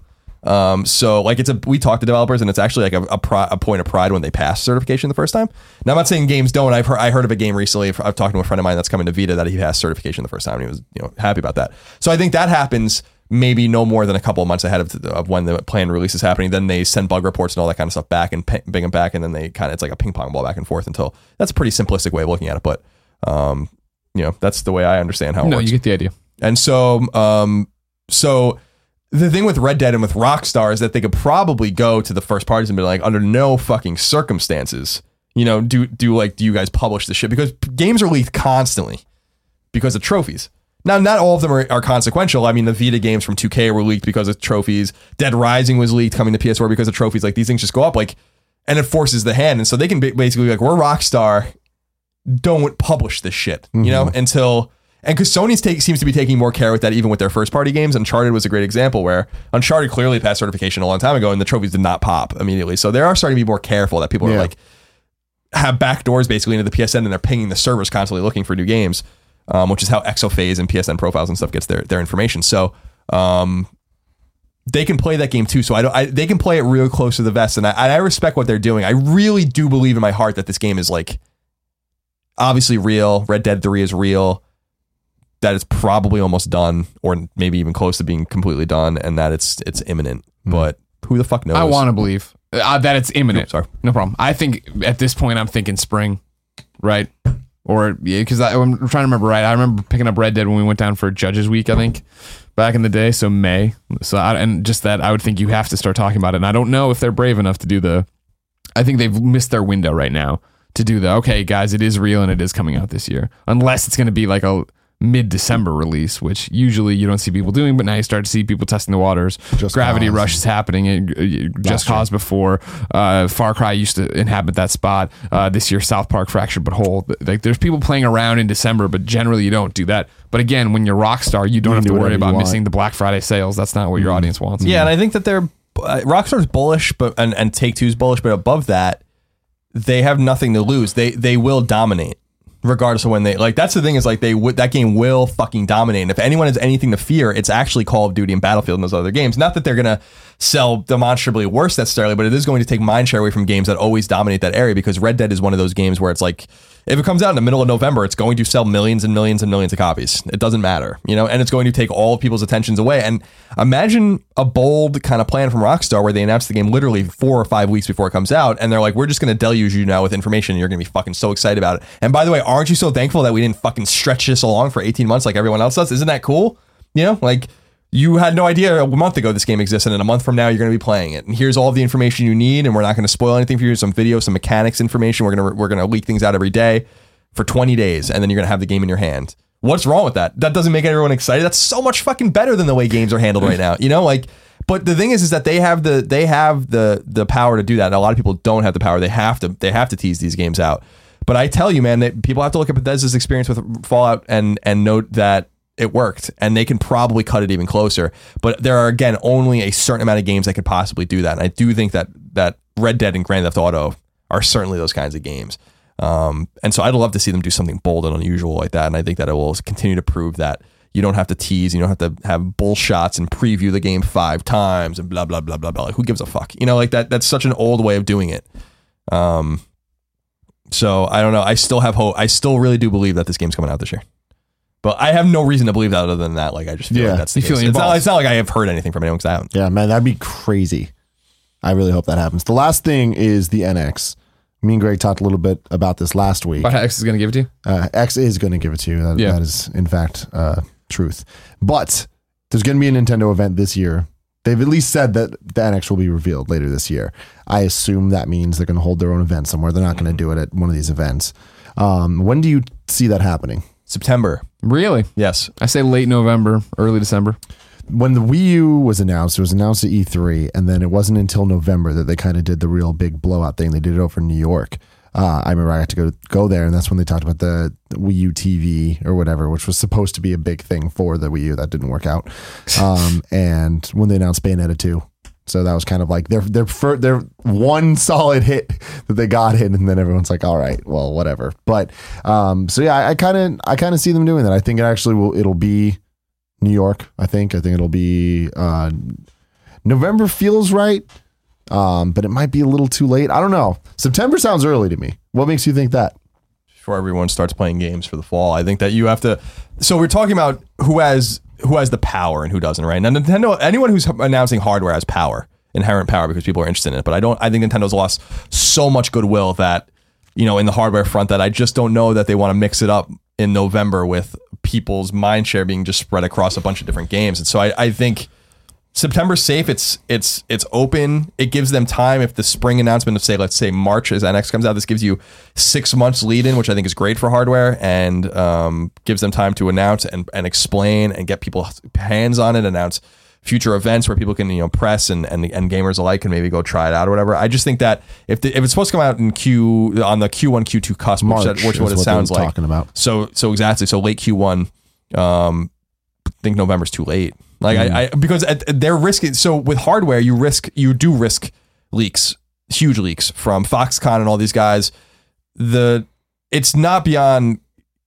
So like we talk to developers and it's actually like a point of pride when they pass certification the first time. Now I'm not saying games don't. I heard of a game recently. I've talked to a friend of mine that's coming to Vita that he passed certification the first time and he was, you know, happy about that. So I think that happens maybe no more than a couple of months ahead of when the planned release is happening. Then they send bug reports and all that kind of stuff back and bring them back. And then they kind of, it's like a ping pong ball back and forth until that's a pretty simplistic way of looking at it. But, you know, that's the way I understand how it works. No, you get the idea. And so, the thing with Red Dead and with Rockstar is that they could probably go to the first parties and be like, under no fucking circumstances, you know, do you guys publish this shit? Because games are leaked constantly because of trophies. Now, not all of them are consequential. I mean, the Vita games from 2K were leaked because of trophies. Dead Rising was leaked coming to PS4 because of trophies. Like, these things just go up, like, and it forces the hand. And so they can basically be like, we're Rockstar, don't publish this shit, you know, until... And because Sony seems to be taking more care with that, even with their first party games. Uncharted was a great example where Uncharted clearly passed certification a long time ago, and the trophies did not pop immediately. So they are starting to be more careful that people are like have backdoors basically into the PSN, and they're pinging the servers constantly looking for new games, which is how Exophase and PSN profiles and stuff gets their information. So they can play that game too. So they can play it real close to the vest, and I respect what they're doing. I really do believe in my heart that this game is like obviously real. Red Dead 3 is real. That it's probably almost done, or maybe even close to being completely done, and that it's imminent. But who the fuck knows? I want to believe that it's imminent. Sorry, no problem. I think at this point I'm thinking spring, right? Or because I'm trying to remember. Right, I remember picking up Red Dead when we went down for Judges Week, I think, back in the day. So May. So and just that, I would think you have to start talking about it. And I don't know if they're brave enough to do I think they've missed their window right now to do okay, guys, it is real and it is coming out this year, unless it's going to be like a mid-December release, which usually you don't see people doing, but now you start to see people testing the waters. Gravity Rush is happening. Just Cause before. Far Cry used to inhabit that spot. This year, South Park Fractured But Whole. Like, there's people playing around in December, but generally you don't do that. But again, when you're Rockstar, you don't have to worry about missing the Black Friday sales. That's not what your audience wants. Yeah, and I think that they're Rockstar's bullish, but and Take-Two's bullish, but above that, they have nothing to lose. They will dominate. Regardless of when that's the thing is that game will fucking dominate. And if anyone has anything to fear, it's actually Call of Duty and Battlefield and those other games. Not that they're going to sell demonstrably worse necessarily, but it is going to take mindshare away from games that always dominate that area, because Red Dead is one of those games where it's like, if it comes out in the middle of November, it's going to sell millions and millions and millions of copies. It doesn't matter, and it's going to take all people's attentions away. And imagine a bold kind of plan from Rockstar where they announce the game literally 4 or 5 weeks before it comes out, and they're like, we're just going to deluge you now with information, and you're going to be fucking so excited about it. And by the way, aren't you so thankful that we didn't fucking stretch this along for 18 months like everyone else does? Isn't that cool? You had no idea a month ago this game existed, and a month from now you're going to be playing it. And here's all the information you need, and we're not going to spoil anything for you. Some video, some mechanics information. We're going to leak things out every day for 20 days, and then you're going to have the game in your hand. What's wrong with that? That doesn't make everyone excited. That's so much fucking better than the way games are handled right now. But the thing is that they have the power to do that. And a lot of people don't have the power. They have to tease these games out. But I tell you, man, that people have to look at Bethesda's experience with Fallout and note that it worked, and they can probably cut it even closer. But there are, again, only a certain amount of games that could possibly do that. And I do think that Red Dead and Grand Theft Auto are certainly those kinds of games. And so I'd love to see them do something bold and unusual like that. And I think that it will continue to prove that you don't have to tease, you don't have to have bull shots and preview the game 5 times and blah, blah, blah, blah, blah. Like, who gives a fuck? That's such an old way of doing it. So I don't know. I still have hope. I still really do believe that this game's coming out this year. But I have no reason to believe that other than that. Like, I just feel like that's the case. It's not like I have heard anything from anyone because I haven't. Yeah, man, that'd be crazy. I really hope that happens. The last thing is the NX. Me and Greg talked a little bit about this last week. But X is going to give it to you? X is going to give it to you. That is, in fact, truth. But there's going to be a Nintendo event this year. They've at least said that the NX will be revealed later this year. I assume that means they're going to hold their own event somewhere. They're not going to do it at one of these events. When do you see that happening? September. Really? Yes. I say late November, early December. When the Wii U was announced, it was announced at E3, and then it wasn't until November that they kind of did the real big blowout thing. They did it over in New York. I remember I got to go there, and that's when they talked about the Wii U TV or whatever, which was supposed to be a big thing for the Wii U. That didn't work out. And when they announced Bayonetta 2. So that was kind of like their one solid hit that they got in, and then everyone's like, all right, well, whatever. But so yeah, I kind of see them doing that. I think it'll be New York. I think it'll be November feels right, but it might be a little too late. I don't know. September sounds early to me. What makes you think that? Before everyone starts playing games for the fall, I think that you have to. So we're talking about who has the power and who doesn't, right? Now, Nintendo, anyone who's announcing hardware has power, inherent power, because people are interested in it. But I think Nintendo's lost so much goodwill that, in the hardware front, that I just don't know that they want to mix it up in November with people's mind share being just spread across a bunch of different games. And so I think September's safe. It's open. It gives them time. If the spring announcement of let's say March as NX comes out, this gives you 6 months lead in, which I think is great for hardware, and gives them time to announce and explain and get people hands on it, announce future events where people can, press and gamers alike can maybe go try it out or whatever. I just think that if it's supposed to come out on the Q1, Q2 cusp, which is what it sounds like. Talking about. So exactly. So late Q1. I think November's too late. Like because they're risking. So with hardware, you do risk leaks, huge leaks from Foxconn and all these guys. It's not beyond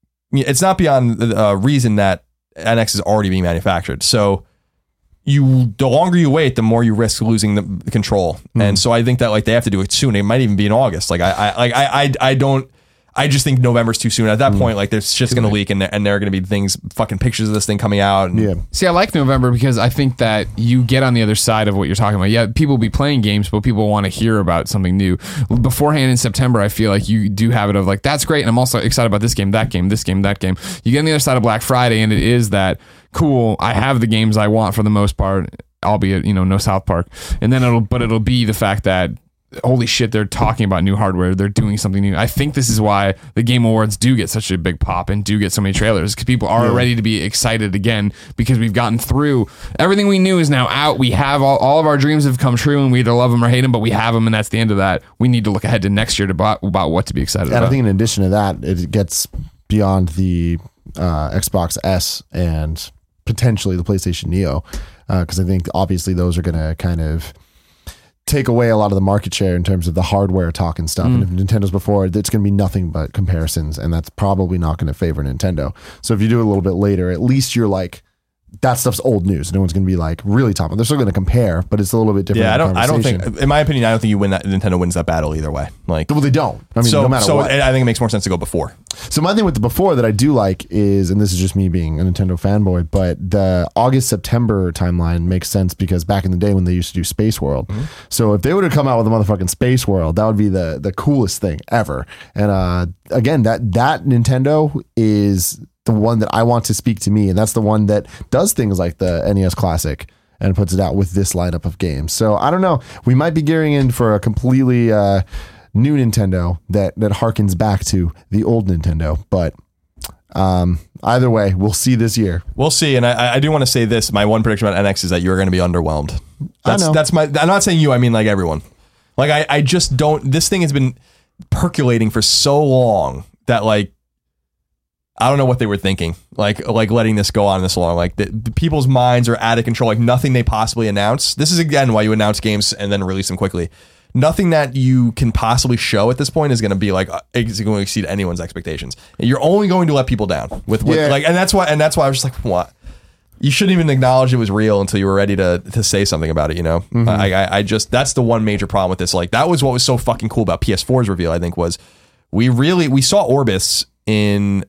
reason that NX is already being manufactured. So the longer you wait, the more you risk losing the control. And so I think that like they have to do it soon. It might even be in August. Like I just think November's too soon. At that point, like there's just going to leak and there are going to be fucking pictures of this thing coming out. See, I like November because I think that you get on the other side of what you're talking about. Yeah, people will be playing games, but people want to hear about something new. Beforehand in September, I feel like you do have it of like, that's great. And I'm also excited about this game, that game, this game, that game. You get on the other side of Black Friday and it is that cool. I have the games I want for the most part, albeit, no South Park. And then it'll be the fact that holy shit, they're talking about new hardware. They're doing something new. I think this is why the Game Awards do get such a big pop and do get so many trailers, because people are ready to be excited again because we've gotten through everything we knew is now out. We have all of our dreams have come true and we either love them or hate them, but we have them and that's the end of that. We need to look ahead to next year about what to be excited about. I think in addition to that, it gets beyond the Xbox S and potentially the PlayStation Neo, because I think obviously those are going to kind of take away a lot of the market share in terms of the hardware talk and stuff. And if Nintendo's before, it's going to be nothing but comparisons, and that's probably not going to favor Nintendo. So if you do it a little bit later, at least you're like, that stuff's old news. No one's going to be like really top. They're still going to compare, but it's a little bit different. Yeah, I don't think, in my opinion, I don't think Nintendo wins that battle either way. Like, well, they don't. I mean, no matter what. I think it makes more sense to go before. So my thing with the before that I do like is, and this is just me being a Nintendo fanboy, but the August-September timeline makes sense because back in the day when they used to do Space World. So if they would have come out with a motherfucking Space World, that would be the coolest thing ever. And again, that Nintendo is the one that I want to speak to me, and that's the one that does things like the NES Classic and puts it out with this lineup of games. So I don't know. We might be gearing in for a completely new Nintendo that harkens back to the old Nintendo, but either way, we'll see this year. We'll see. And I do want to say this: my one prediction about NX is that you're going to be underwhelmed. That's my. I'm not saying you. I mean like everyone. Like I just don't. This thing has been percolating for so long that like, I don't know what they were thinking, like letting this go on this long. Like the people's minds are out of control. Like nothing they possibly announce. This is again why you announce games and then release them quickly. Nothing that you can possibly show at this point is going to be like is going to exceed anyone's expectations. And you're only going to let people down with like, and that's why I was just like, what? You shouldn't even acknowledge it was real until you were ready to say something about it. I just, that's the one major problem with this. Like that was what was so fucking cool about PS4's reveal. I think was we saw Orbis in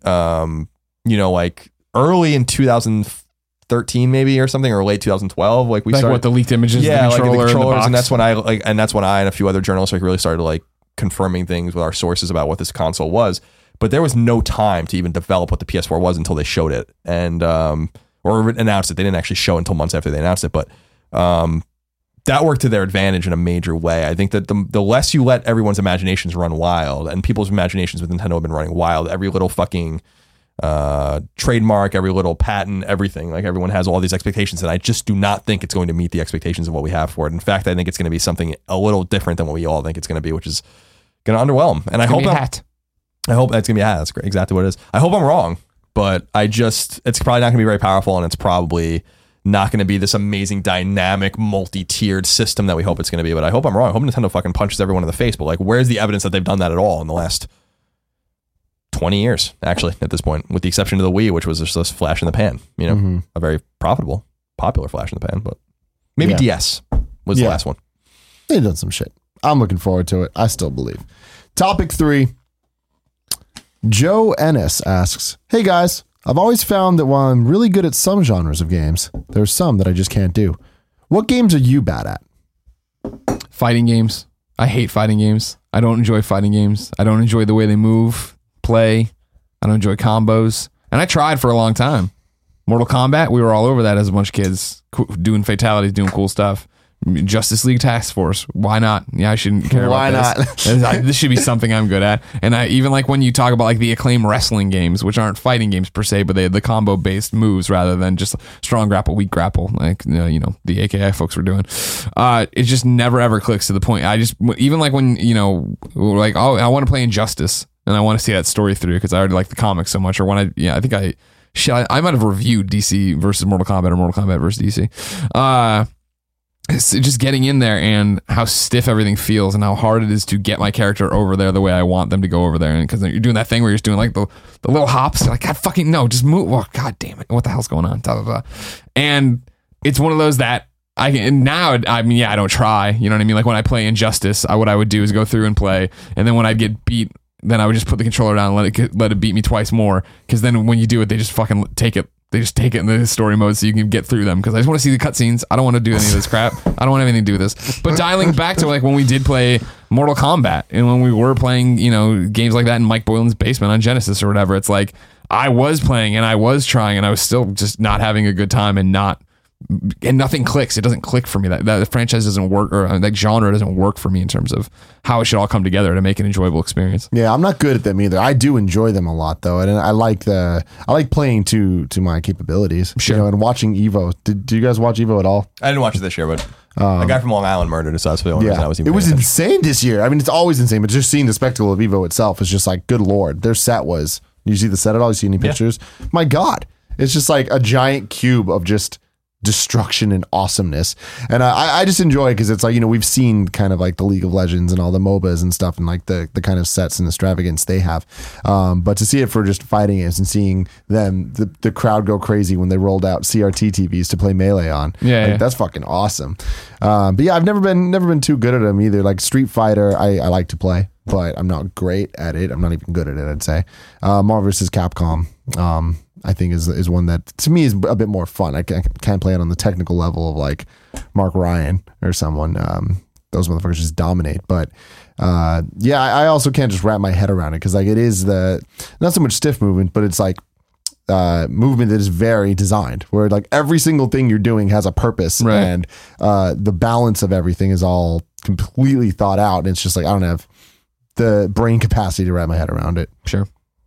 like early in 2013 maybe or something, or late 2012. Like we started what the leaked images, the controllers, and that's when I and a few other journalists really started like confirming things with our sources about what this console was. But there was no time to even develop what the PS4 was until they showed it and or announced it. They didn't actually show it until months after they announced it, but that worked to their advantage in a major way. I think that the less you let everyone's imaginations run wild, and people's imaginations with Nintendo have been running wild, every little fucking trademark, every little patent, everything, like everyone has all these expectations, and I just do not think it's going to meet the expectations of what we have for it. In fact, I think it's going to be something a little different than what we all think it's going to be, which is going to underwhelm. And I hope that's going to be a hat. That's exactly what it is. I hope I'm wrong, but it's probably not going to be very powerful, and it's probably not going to be this amazing dynamic multi-tiered system that we hope it's going to be. But I hope I'm wrong. I hope Nintendo fucking punches everyone in the face. But like, where's the evidence that they've done that at all in the last 20 years, actually, at this point, with the exception of the Wii, which was just this flash in the pan, a very profitable, popular flash in the pan, but maybe DS was the last one. They've done some shit. I'm looking forward to it. I still believe. Topic 3. Joe Ennis asks, hey guys, I've always found that while I'm really good at some genres of games, there's some that I just can't do. What games are you bad at? Fighting games. I hate fighting games. I don't enjoy fighting games. I don't enjoy the way they move, play. I don't enjoy combos. And I tried for a long time. Mortal Kombat, we were all over that as a bunch of kids, doing fatalities, doing cool stuff. Justice League Task Force. Why not? Yeah, I shouldn't care about this. This should be something I'm good at. And I even like when you talk about like the Acclaim wrestling games, which aren't fighting games per se, but they have the combo based moves rather than just strong grapple, weak grapple, like the AKI folks were doing. It just never ever clicks to the point. I just even like when I want to play Injustice and I want to see that story through because I already like the comics so much. Or when I think I shit, I might have reviewed DC versus Mortal Kombat or Mortal Kombat versus DC. It's just getting in there and how stiff everything feels and how hard it is to get my character over there the way I want them to go over there. And because you're doing that thing where you're just doing like the little hops, you're like, God fucking no, just move. Oh, God damn it. What the hell's going on? Blah, blah, blah. And it's one of those that I don't try. You know what I mean? Like when I play Injustice, what I would do is go through and play. And then when I'd get beat, then I would just put the controller down and let it beat me twice more. Because then when you do it, they just fucking take it. They just take it in the story mode so you can get through them. Because I just want to see the cutscenes. I don't want to do any of this crap. I don't want anything to do with this. But dialing back to like when we did play Mortal Kombat and when we were playing, games like that in Mike Boylan's basement on Genesis or whatever, it's like I was playing and I was trying and I was still just not having a good time and nothing clicks. It doesn't click for me. That franchise doesn't work, or that genre doesn't work for me in terms of how it should all come together to make an enjoyable experience. Yeah, I'm not good at them either. I do enjoy them a lot though, and I like playing to my capabilities. Sure. And watching Evo. Did you guys watch Evo at all? I didn't watch it this year, but the guy from Long Island murdered us. So that's the only reason I was even. It was insane this year. I mean, it's always insane, but just seeing the spectacle of Evo itself is just like, good Lord. Their set was. You see the set at all? You see any pictures? My God, it's just like a giant cube of just destruction and awesomeness. And I just enjoy it because it's like, we've seen kind of like the League of Legends and all the MOBAs and stuff and like the kind of sets and extravagance they have. But to see it for just fighting games and seeing them, the crowd go crazy when they rolled out CRT TVs to play Melee on. That's fucking awesome. But yeah, I've never been too good at them either. Like Street Fighter, I like to play, but I'm not great at it. I'm not even good at it, I'd say. Marvel vs. Capcom, I think is one that to me is a bit more fun. I can't play it on the technical level of like Mark Ryan or someone. Those motherfuckers just dominate. But I also can't just wrap my head around it because like it is not so much stiff movement, but it's like movement that is very designed, where like every single thing you're doing has a purpose, right. And the balance of everything is all completely thought out. And it's just like I don't have the brain capacity to wrap my head around it. Sure.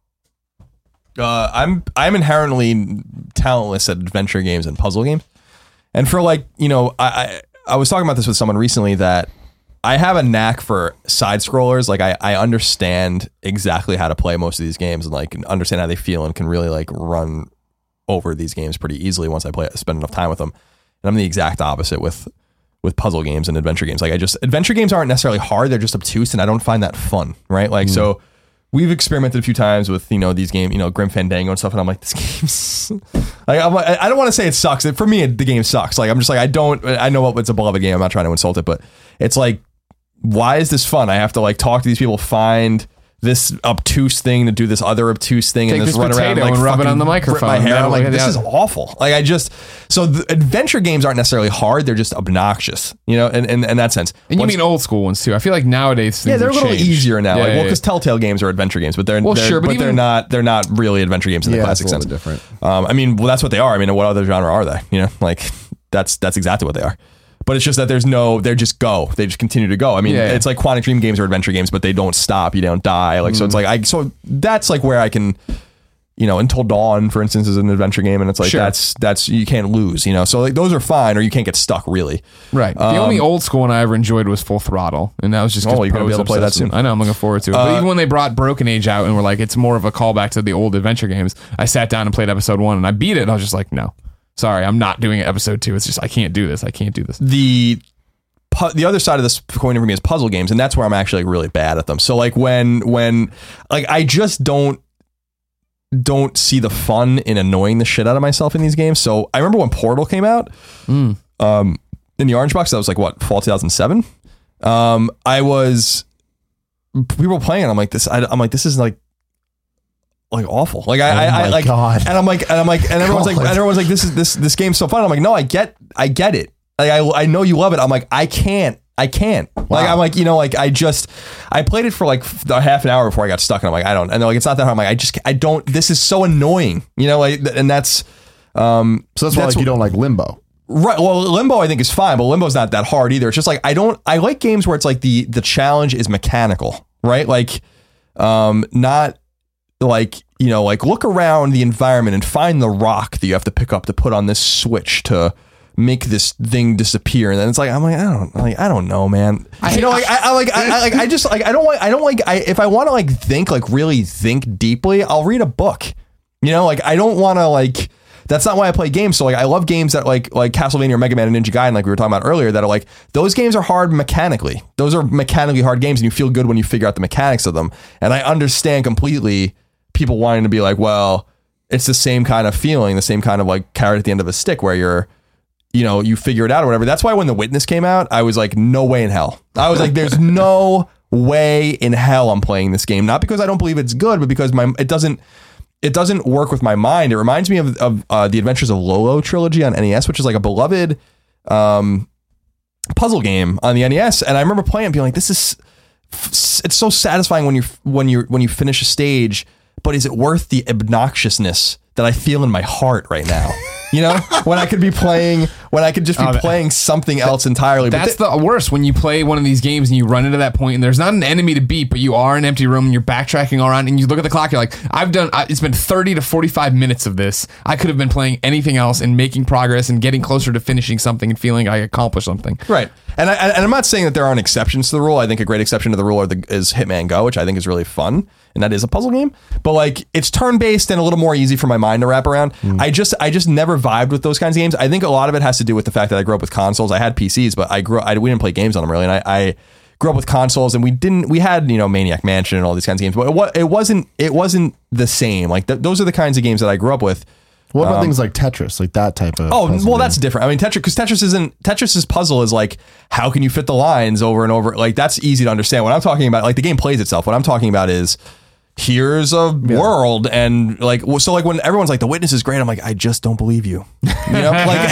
I'm inherently talentless at adventure games and puzzle games, and for like I was talking about this with someone recently that I have a knack for side scrollers. Like I understand exactly how to play most of these games and like understand how they feel and can really like run over these games pretty easily once I spend enough time with them. And I'm the exact opposite with puzzle games and adventure games. Like adventure games aren't necessarily hard; they're just obtuse, and I don't find that fun. Right? Like so. We've experimented a few times with, these games, Grim Fandango and stuff. And I'm like, this game's like, I don't want to say it sucks. For me, the game sucks. Like, I'm just like, I know it's a beloved game. I'm not trying to insult it, but it's like, why is this fun? I have to like talk to these people, find this obtuse thing to do this other obtuse thing. Take and this run around and rub it on the microphone. My hair. I'm like, this is awful. Like so the adventure games aren't necessarily hard. They're just obnoxious, in that sense. And you mean old school ones too. I feel like nowadays things they're a little changed. easier now. Because Telltale games are adventure games, but they're they're not really adventure games in the classic sense. Different. That's what they are. What other genre are they? Like that's exactly what they are. But it's just that they just continue to go. It's like Quantic Dream games or adventure games, but they don't stop. You don't die. Like, so it's like, so that's like where I can, Until Dawn, for instance, is an adventure game. And it's like, that's, you can't lose, so like those are fine, or you can't get stuck really. Right. The only old school one I ever enjoyed was Full Throttle. And that was just, you're going to be able to play that soon. I know, I'm looking forward to it. But even when they brought Broken Age out and were like, it's more of a callback to the old adventure games, I sat down and played episode 1 and I beat it. And I was just like, no. Sorry, I'm not doing episode 2. It's just I can't do this. The other side of this coin for me is puzzle games, and that's where I'm actually like really bad at them. So like when like I just don't see the fun in annoying the shit out of myself in these games. So I remember when Portal came out, in the orange box. That was like what, fall 2007. We were playing, and I'm like this is like awful. Like God. And everyone's like, this game's so fun. I'm like, no, I get it. Like I know you love it. I'm like, I can't. Wow. Like I'm like, I played it for like a half an hour before I got stuck, and I'm like, I don't. And like, it's not that hard. I'm like, I don't. This is so annoying. And that's. So that's why you don't like Limbo. Right. Well, Limbo I think is fine, but Limbo's not that hard either. It's just like I like games where it's like the challenge is mechanical, right? Like, not. Like, like look around the environment and find the rock that you have to pick up to put on this switch to make this thing disappear. And then it's like, I don't know, man. If I want to like think, like really think deeply, I'll read a book. You know, like I don't want to like. That's not why I play games. So like I love games that like Castlevania or Mega Man and Ninja Gaiden, like we were talking about earlier, that are like those games are hard mechanically. Those are mechanically hard games, and you feel good when you figure out the mechanics of them. And I understand completely people wanting to be like, well, it's the same kind of feeling, the same kind of like carrot at the end of a stick where you're, you know, you figure it out or whatever. That's why when The Witness came out, I was like, no way in hell. I was like, there's no way in hell I'm playing this game. Not because I don't believe it's good, but because it doesn't work with my mind. It reminds me of the Adventures of Lolo trilogy on NES, which is like a beloved puzzle game on the NES. And I remember playing it and being like, it's so satisfying when you finish a stage, but is it worth the obnoxiousness that I feel in my heart right now? You know, when I could just be playing something else entirely. That's the worst, when you play one of these games and you run into that point and there's not an enemy to beat, but you are in an empty room and you're backtracking all around and you look at the clock, you're like, it's been 30 to 45 minutes of this. I could have been playing anything else and making progress and getting closer to finishing something and feeling I accomplished something. Right. And I'm not saying that there aren't exceptions to the rule. I think a great exception to the rule is Hitman Go, which I think is really fun. And that is a puzzle game, but like it's turn-based and a little more easy for my mind to wrap around. I just never vibed with those kinds of games. I think a lot of it has to do with the fact that I grew up with consoles. I had PCs, but we didn't play games on them really. And I grew up with consoles, and we had, you know, Maniac Mansion and all these kinds of games, but it wasn't the same. Like those are the kinds of games that I grew up with. What about things like Tetris, like that type of? Oh, well, that's different. I mean, Tetris's puzzle is like, how can you fit the lines over and over? Like that's easy to understand. What I'm talking about, like the game plays itself. What I'm talking about is, here's a world, and like, so like when everyone's like The Witness is great, I'm like, I just don't believe you. You know, like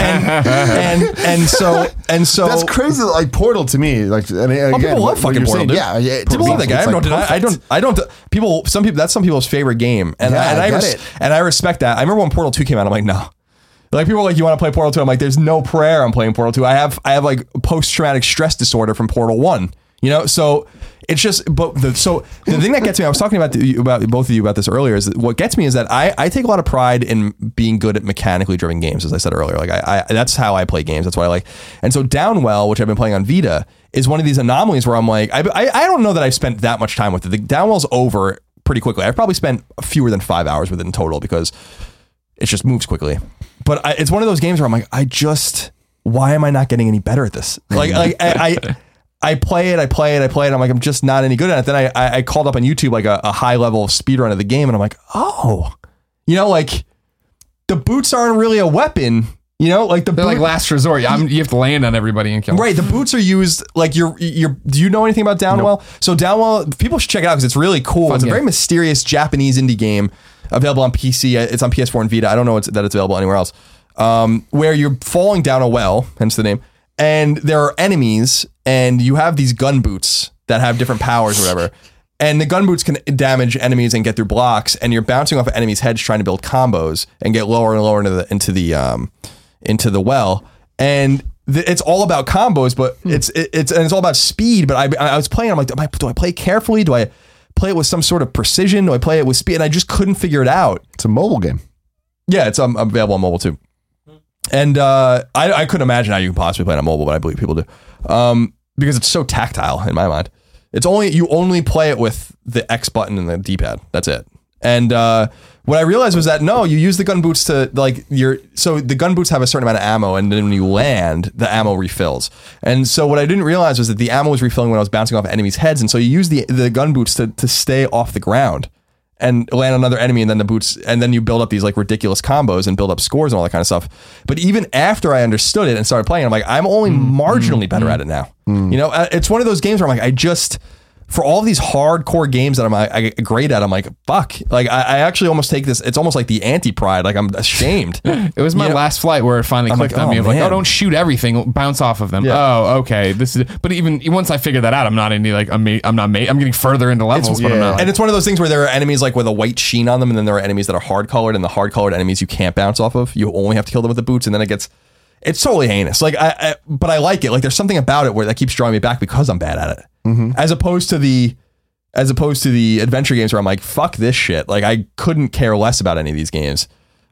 and so that's crazy. Like Portal to me, like, and again, people love fucking Portal. Dude. Yeah, people love that game. I don't. People, some people, that's some people's favorite game, and I respect that. I remember when Portal 2 came out, I'm like, no. Like people are like, you want to play Portal 2? I'm like, there's no prayer I'm playing Portal 2. I have like post-traumatic stress disorder from Portal 1. You know, so it's just, but the thing that gets me, I was talking about both of you about this earlier, is that what gets me is that I take a lot of pride in being good at mechanically driven games, as I said earlier. Like I that's how I play games. That's what I like. And so Downwell, which I've been playing on Vita, is one of these anomalies where I'm like, I don't know that I've spent that much time with it. The Downwell's over pretty quickly. I've probably spent fewer than 5 hours with it in total because it just moves quickly. But it's one of those games where I'm like, why am I not getting any better at this? Like I play it. I'm like, I'm just not any good at it. Then I called up on YouTube like a high level speed run of the game, and I'm like, oh, you know, like the boots aren't really a weapon. You know, like they're like last resort. You have to land on everybody and kill them. Right. The boots are used like do you know anything about Downwell? Nope. So Downwell, people should check it out because it's really cool. It's a very mysterious Japanese indie game available on PC. It's on PS4 and Vita. I don't know that it's available anywhere else. Where you're falling down a well, hence the name. And there are enemies, and you have these gun boots that have different powers or whatever. And the gun boots can damage enemies and get through blocks, and you're bouncing off of enemies' heads trying to build combos and get lower and lower into the well. And it's all about combos, but it's all about speed. But I was playing, I'm like, do I play carefully? Do I play it with some sort of precision? Do I play it with speed? And I just couldn't figure it out. It's a mobile game. Yeah, it's available on mobile too. And I couldn't imagine how you can possibly play it on mobile, but I believe people do, because it's so tactile in my mind. You only play it with the X button and the D-pad. That's it. And what I realized was that no, you use the gun boots to so the gun boots have a certain amount of ammo, and then when you land, the ammo refills. And so what I didn't realize was that the ammo was refilling when I was bouncing off enemies' heads, and so you use the gun boots to stay off the ground and land on another enemy, and then the boots, and then you build up these like ridiculous combos and build up scores and all that kind of stuff. But even after I understood it and started playing, I'm like, I'm only marginally better at it now. You know, it's one of those games where I'm like, for all these hardcore games that I'm great at, I'm like, fuck. Like I actually almost take this. It's almost like the anti-pride. Like I'm ashamed. It was my last flight where it finally clicked on me. I'm like, oh, don't shoot everything. Bounce off of them. Yeah. Oh, okay. This is. But even once I figured that out, I'm not into like I'm getting further into levels. But I'm not, and it's one of those things where there are enemies like with a white sheen on them, and then there are enemies that are hard colored, and the hard colored enemies you can't bounce off of. You only have to kill them with the boots, and then it's totally heinous. Like but I like it. Like there's something about it where that keeps drawing me back because I'm bad at it. Mm-hmm. As opposed to the adventure games where I'm like, fuck this shit. Like I couldn't care less about any of these games.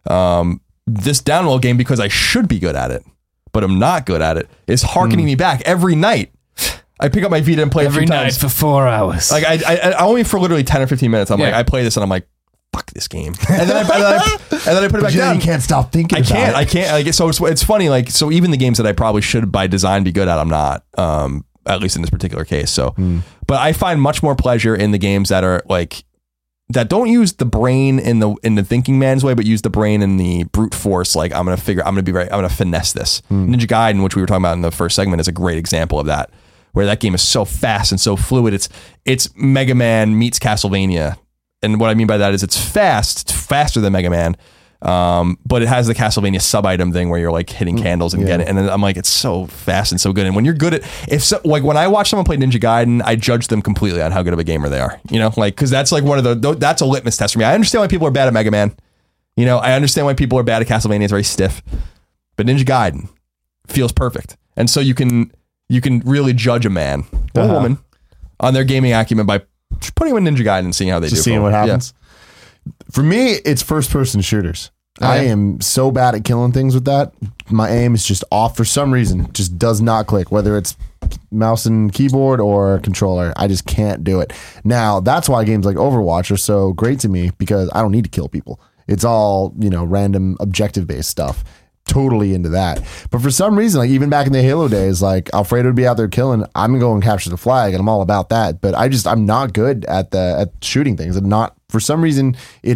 This Downwell game, because I should be good at it, but I'm not good at it, is harkening me back every night. I pick up my Vita and play every a few night times. for 4 hours. Like I only for literally 10 or 15 minutes. I'm like, I play this and I'm like, fuck this game. And then I put it back down. You can't stop thinking about it. I can't. So it's funny. Like, so even the games that I probably should by design be good at, I'm not. At least in this particular case. So, but I find much more pleasure in the games that are like, that don't use the brain in the thinking man's way, but use the brain in the brute force. Like, I'm going to finesse this. Ninja Gaiden, which we were talking about in the first segment, is a great example of that, where that game is so fast and so fluid. It's Mega Man meets Castlevania. And what I mean by that is it's faster than Mega Man. But it has the Castlevania sub item thing where you're like hitting candles and getting, and then I'm like, it's so fast and so good. And when you're good at, like when I watch someone play Ninja Gaiden, I judge them completely on how good of a gamer they are, you know, like, cause that's like one of that's a litmus test for me. I understand why people are bad at Mega Man. You know, I understand why people are bad at Castlevania. It's very stiff, but Ninja Gaiden feels perfect. And so you can really judge a man or a woman on their gaming acumen by putting them in Ninja Gaiden and seeing how they do. Seeing what happens. Yeah. For me, it's first-person shooters. I am so bad at killing things with that. My aim is just off for some reason. Just does not click, whether it's mouse and keyboard or controller. I just can't do it. Now, that's why games like Overwatch are so great to me, because I don't need to kill people. It's all, you know, random objective-based stuff. Totally into that. But for some reason, like even back in the Halo days, like Alfredo would be out there killing, I'm gonna go and capture the flag, and I'm all about that. But I'm not good at shooting things. I'm not, for some reason,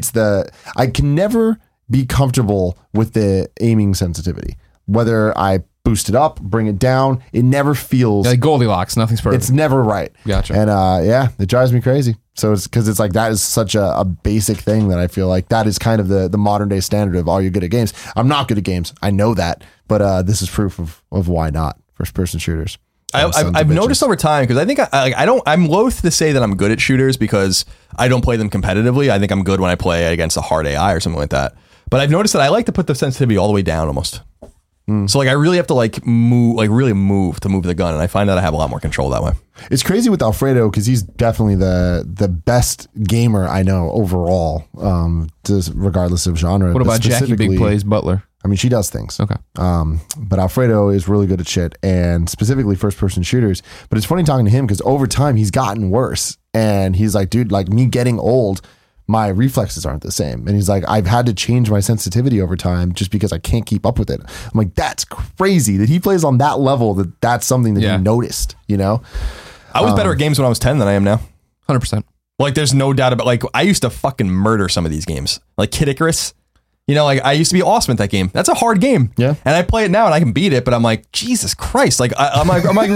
I can never be comfortable with the aiming sensitivity. Whether I boost it up, bring it down, it never feels like Goldilocks. Nothing's perfect. It's never right. Gotcha. And it drives me crazy. So it's because it's like that is such a basic thing that I feel like that is kind of the modern day standard of, are you good at games? I'm not good at games. I know that, but this is proof of why not. First person shooters. I've noticed over time, because I think I'm loath to say that I'm good at shooters because I don't play them competitively. I think I'm good when I play against a hard AI or something like that. But I've noticed that I like to put the sensitivity all the way down almost. So like I really have to really move the gun, and I find that I have a lot more control that way. It's crazy with Alfredo because he's definitely the best gamer I know overall, regardless of genre. What about Jackie Big Plays Butler? I mean, she does things. Okay. But Alfredo is really good at shit, and specifically first person shooters. But it's funny talking to him because over time he's gotten worse, and he's like, dude, like me getting old, my reflexes aren't the same. And he's like, I've had to change my sensitivity over time just because I can't keep up with it. I'm like, that's crazy that he plays on that level, that's something that you noticed, you know? I was better at games when I was 10 than I am now. 100%. Like, there's no doubt about, like, I used to fucking murder some of these games. Like Kid Icarus. You know, like I used to be awesome at that game. That's a hard game. Yeah. And I play it now and I can beat it, but I'm like, Jesus Christ. Like, I'm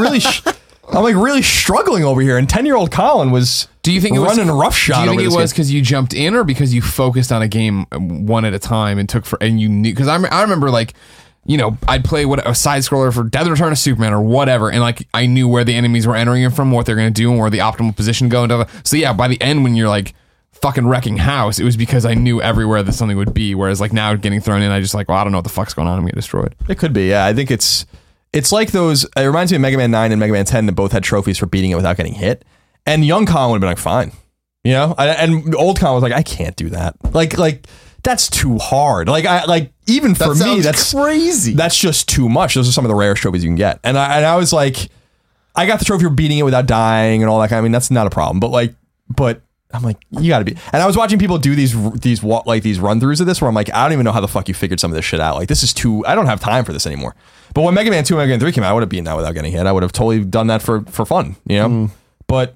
really struggling over here. And 10-year-old Colin was running roughshod. Do you think it was because you jumped in, or because you focused on a game one at a time and you knew? Because I remember, like, you know, I'd play a side scroller for Death Return of Superman or whatever, and like I knew where the enemies were entering it from, what they're going to do, and where the optimal position go. And so yeah, by the end, when you're like fucking wrecking house, it was because I knew everywhere that something would be. Whereas like now getting thrown in, I just like, well, I don't know what the fuck's going on. I'm getting destroyed. It could be, yeah. I think it's like those. It reminds me of Mega Man 9 and Mega Man 10 that both had trophies for beating it without getting hit. And young Colin would have been like, fine, you know. And old Colin was like, I can't do that. Like that's too hard. Like even for me, that's crazy. That's just too much. Those are some of the rarest trophies you can get. And I was like, I got the trophy for beating it without dying and all that kind of. I mean, that's not a problem. But I'm like, you got to be. And I was watching people do these run throughs of this where I'm like, I don't even know how the fuck you figured some of this shit out. Like, this is I don't have time for this anymore. But when Mega Man 2 and Mega Man 3 came out, I would have beaten that without getting hit. I would have totally done that for fun, you know? But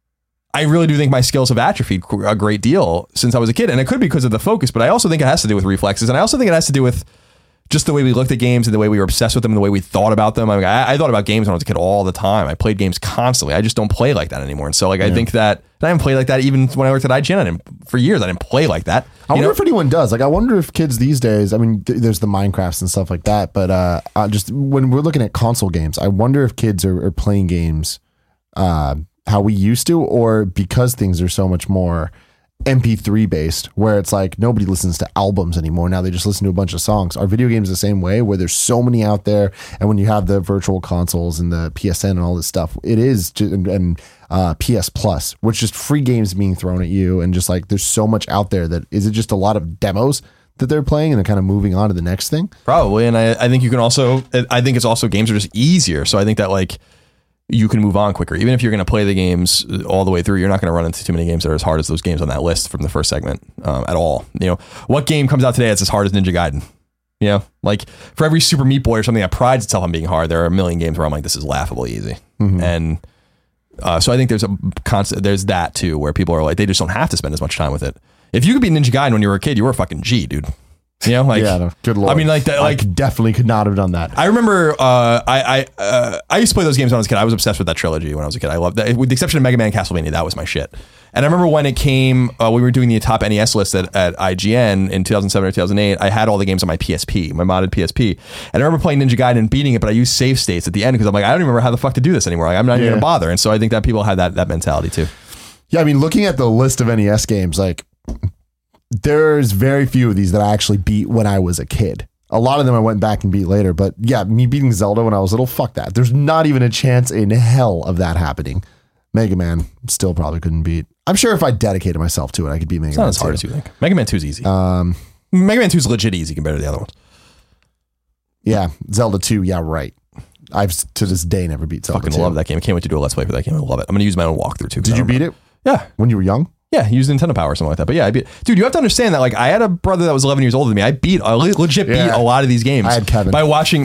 I really do think my skills have atrophied a great deal since I was a kid. And it could be because of the focus, but I also think it has to do with reflexes. And I also think it has to do with just the way we looked at games and the way we were obsessed with them and the way we thought about them. I mean, I thought about games when I was a kid all the time. I played games constantly. I just don't play like that anymore. And so like, I think that I haven't played like that even when I worked at IGN. For years, I didn't play like that. I wonder if anyone does. Like, I wonder if kids these days, I mean, there's the Minecrafts and stuff like that, but just when we're looking at console games, I wonder if kids are playing games how we used to, or because things are so much more MP3 based, where it's like nobody listens to albums anymore. Now they just listen to a bunch of songs. Are video games the same way, where there's so many out there, and when you have the virtual consoles and the PSN and all this stuff, it is just, and PS Plus, which just free games being thrown at you, and just like there's so much out there that is it just a lot of demos that they're playing and they're kind of moving on to the next thing? Probably. And I think you can also, I think it's also games are just easier. So I think that like you can move on quicker. Even if you're going to play the games all the way through, you're not going to run into too many games that are as hard as those games on that list from the first segment at all. What game comes out today that's as hard as Ninja Gaiden? Like for every Super Meat Boy or something that prides itself on being hard, there are a million games where I'm like, this is laughably easy. And so I think there's that too, where people are like, they just don't have to spend as much time with it. If you could beat Ninja Gaiden when you were a kid, you were a fucking G, dude. Yeah, no, good lord. I mean, like that. Like, I definitely could not have done that. I remember, I used to play those games when I was a kid. I was obsessed with that trilogy when I was a kid. I loved that, with the exception of Mega Man and Castlevania. That was my shit. And I remember when it came, we were doing the top NES list at IGN in 2007 or 2008. I had all the games on my PSP, my modded PSP. And I remember playing Ninja Gaiden and beating it, but I used save states at the end because I'm like, I don't even remember how the fuck to do this anymore. Like, I'm not even gonna bother. And so I think that people had that mentality too. Yeah, I mean, looking at the list of NES games, like, there's very few of these that I actually beat when I was a kid. A lot of them I went back and beat later, but yeah, me beating Zelda when I was little, fuck that. There's not even a chance in hell of that happening. Mega Man still probably couldn't beat. I'm sure if I dedicated myself to it, I could beat Mega Man. It's not as hard as you think. Mega Man 2 is easy. Mega Man 2 is legit easy compared to the other ones. Yeah, Zelda 2, yeah, right. I've to this day never beat Zelda 2. Fucking love that game. I can't wait to do a Let's Play for that game. I love it. I'm going to use my own walkthrough too. Did you beat it? Yeah. When you were young? Yeah, he used Nintendo Power or something like that. But yeah, I beat. Dude, you have to understand that. Like, I had a brother that was 11 years older than me. I legit beat a lot of these games. I had Kevin by watching